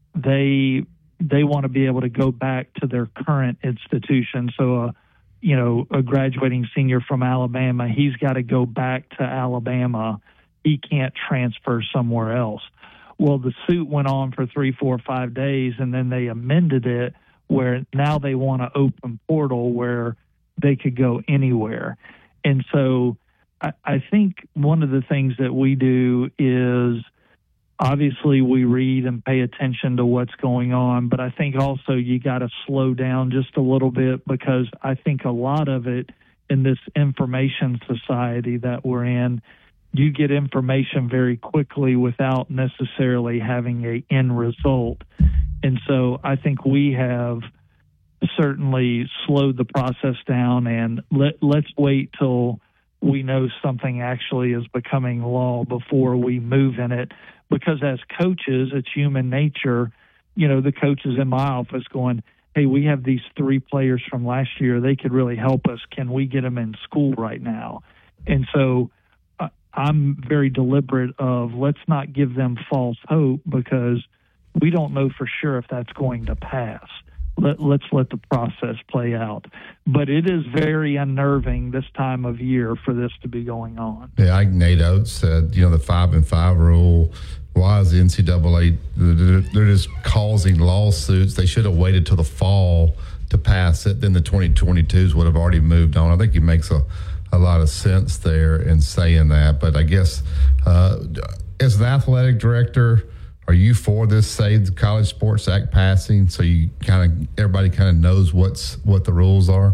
they they want to be able to go back to their current institution. So, uh, you know, a graduating senior from Alabama, he's got to go back to Alabama. He can't transfer somewhere else. Well, the suit went on for three, four, five days, and then they amended it where now they want an open portal where they could go anywhere. And so I, I think one of the things that we do is obviously we read and pay attention to what's going on, but I think also you got to slow down just a little bit, because I think a lot of it in this information society that we're in, you get information very quickly without necessarily having a end result. And so I think we have certainly slowed the process down, and let, let's wait till we know something actually is becoming law before we move in it. Because as coaches, it's human nature. You know, the coaches in my office going, hey, we have these three players from last year. They could really help us. Can we get them in school right now? And so uh, I'm very deliberate of let's not give them false hope, because we don't know for sure if that's going to pass. Let, let's let the process play out. But it is very unnerving this time of year for this to be going on. Yeah, like Nate Oates said, you know, the five and five rule, why is the N C double A, they're just causing lawsuits. They should have waited till the fall to pass it. Then the twenty twenty-twos would have already moved on. I think he makes a, a lot of sense there in saying that. But I guess uh, as an athletic director, are you for this Save the College Sports Act passing so you kind of everybody kind of knows what's what the rules are?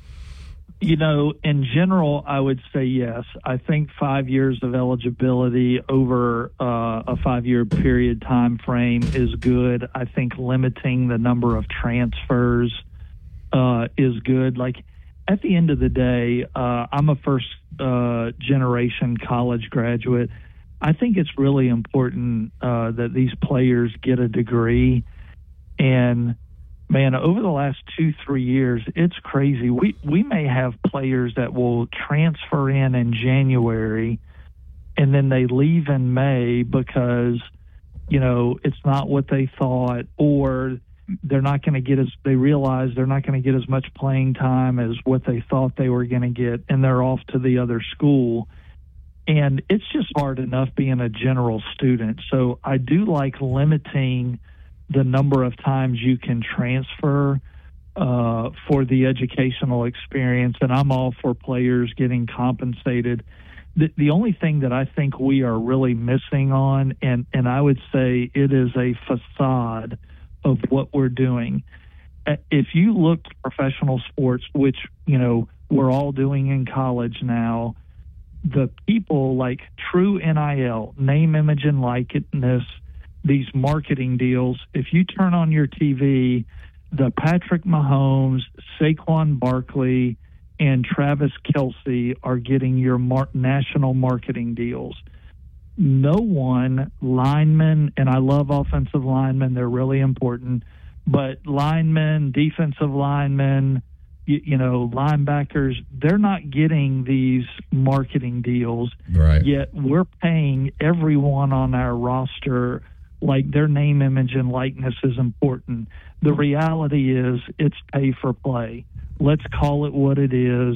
You know, in general, I would say yes. I think five years of eligibility over uh, a five-year period time frame is good. I think limiting the number of transfers uh, is good. Like, at the end of the day, uh, I'm a first-generation uh, college graduate. I think it's really important uh, that these players get a degree. And, man, over the last two, three years, it's crazy. We we may have players that will transfer in in January, and then they leave in May because, you know, it's not what they thought, or they're not going to get as they realize they're not going to get as much playing time as what they thought they were going to get, and they're off to the other school. And it's just hard enough being a general student. So I do like limiting the number of times you can transfer uh, for the educational experience. And I'm all for players getting compensated. The, the only thing that I think we are really missing on, and, and I would say it is a facade of what we're doing. If you look at professional sports, which, you know, we're all doing in college now, the people like true N I L, name, image, and likeness, these marketing deals, if you turn on your T V, the Patrick Mahomes, Saquon Barkley, and Travis Kelce are getting your mar- national marketing deals. No one, linemen, and I love offensive linemen, they're really important, but linemen, defensive linemen, you, you know, linebackers, they're not getting these marketing deals. Right. Yet we're paying everyone on our roster like their name, image, and likeness is important. The reality is it's pay for play. Let's call it what it is.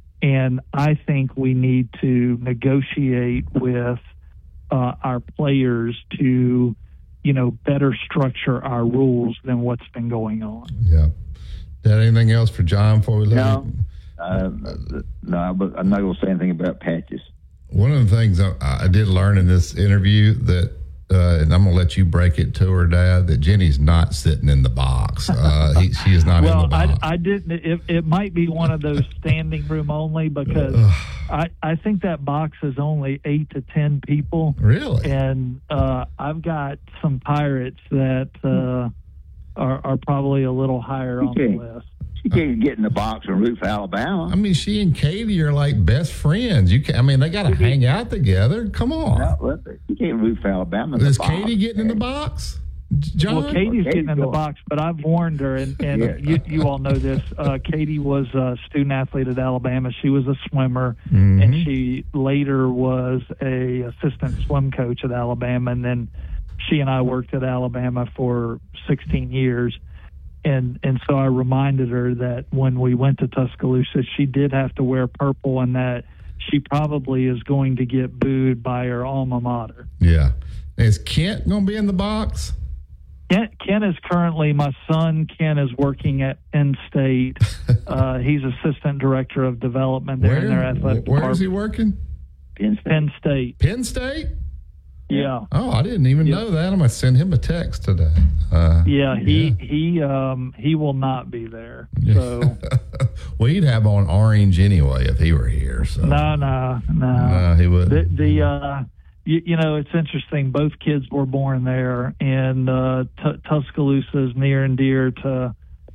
And I think we need to negotiate with uh, our players to, you know, better structure our rules than what's been going on. Yeah. Got anything else for John before we leave? No, uh, no, but I'm not going to say anything about patches. One of the things I, I did learn in this interview that, uh, and I'm going to let you break it to her, Dad, that Jenny's not sitting in the box. Uh, he, she is not well, in the box. I, I didn't. It, it might be one of those standing room only because I, I think that box is only eight to ten people. Really? And uh, I've got some pirates that uh, are, are probably a little higher on the list. She can't get in the box and root for Alabama. I mean, she and Katie are like best friends. You can, I mean, they got to hang out together. Come on. No, you can't root for Alabama. Is Katie getting in the box? John? Well, Katie's getting in the box, but I've warned her, and, and Yeah. you, you all know this. Uh, Katie was a student athlete at Alabama. She was a swimmer, Mhm. and she later was a assistant swim coach at Alabama, and then she and I worked at Alabama for sixteen years. And and so I reminded her that when we went to Tuscaloosa, she did have to wear purple, and that she probably is going to get booed by her alma mater. Yeah. Is Kent going to be in the box? Ken, Ken is currently, my son Ken is working at Penn State. uh, he's assistant director of development there Where? in their athletic Where department. is he working? Penn State. Penn State. Penn State? Yeah. Oh, I didn't even know that. I'm going to send him a text today. Uh, Yeah, he he um he will not be there. So We'd have on orange anyway if he were here. So no, no, no. No, he wouldn't. The, the uh, you, you know, it's interesting. Both kids were born there, and uh, T- Tuscaloosa is near and dear to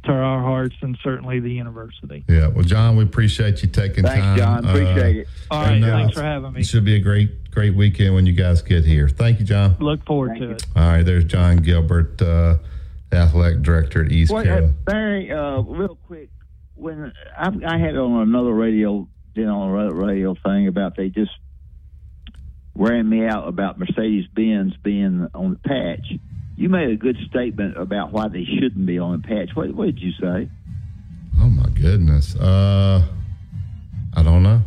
to our hearts, and certainly the university. Yeah. Well, John, we appreciate you taking Thanks, time. John. Appreciate uh, it. All right. and, uh, Thanks for having me. It should be a great, great weekend when you guys get here. Thank you, John. Look forward Thank to you. it. All right. There's John Gilbert, uh, athletic director at East Well, Carolina. uh, Barry, uh, real quick, when I, I had it on another radio, did on a radio thing about they just ran me out about Mercedes-Benz being on the patch. You made a good statement about why they shouldn't be on the patch. What, what did you say? Oh my goodness. Uh, I don't know.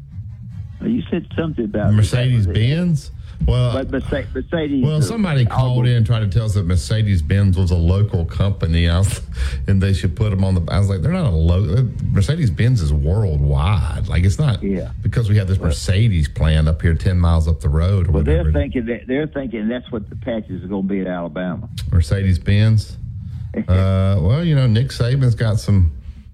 You said something about Mercedes-Benz. Well, but Mercedes. Well, somebody called in and tried to tell us that Mercedes-Benz was a local company, I was, and they should put them on the. I was like, they're not a local. Mercedes-Benz is worldwide. Like, it's not yeah. because we have this Mercedes plant up here, ten miles up the road. Or well, whatever. they're thinking that they're thinking that's what the patches are going to be at Alabama. Mercedes-Benz. uh, well, you know, Nick Saban's got some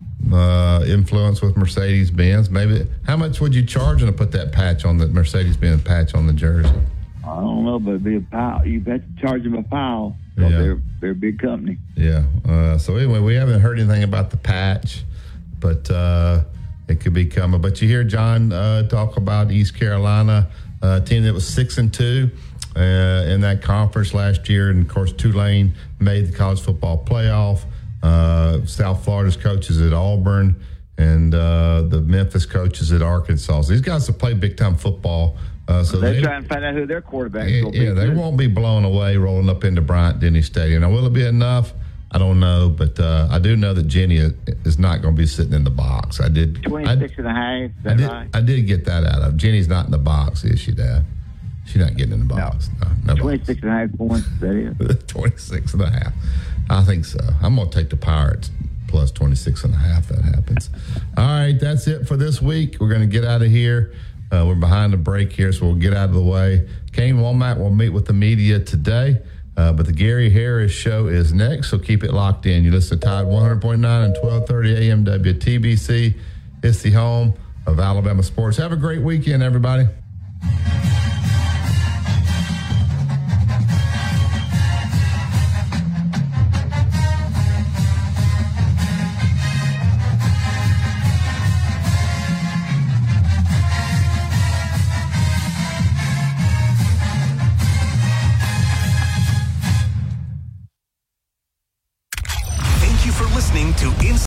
uh, influence with Mercedes-Benz. Maybe how much would you charge them to put that patch on the Mercedes-Benz patch on the jersey? I don't know, but it'd be a pile. You have to charge them a pile. Yeah. They're they're a big company. Yeah. Uh, so anyway, we haven't heard anything about the patch, but uh, it could be coming. But you hear John uh, talk about East Carolina, a team that was six and two uh, in that conference last year, and of course Tulane made the college football playoff. Uh, South Florida's coaches at Auburn, and uh, the Memphis coaches at Arkansas. So these guys have played big time football. Uh, so they're they, trying to find out who their quarterback is yeah, going to yeah, be. they Good. won't be blown away rolling up into Bryant-Denny Stadium. Now, will it be enough? I don't know, but uh, I do know that Jenny is not going to be sitting in the box. I did twenty-six I, and a half. Is that I did, right? I did get that out of Jenny's not in the box, is she, Dad? She's not getting in the box. No, no, no twenty-six and a half points. That is twenty-six and a half. I think so. I'm going to take the Pirates plus twenty-six and a half. That happens. All right, that's it for this week. We're going to get out of here. Uh, we're behind the break here, so we'll get out of the way. Kane Womack will meet with the media today, uh, but the Gary Harris Show is next, so keep it locked in. You listen to Tide one hundred point nine and twelve thirty A M W T B C. It's the home of Alabama sports. Have a great weekend, everybody.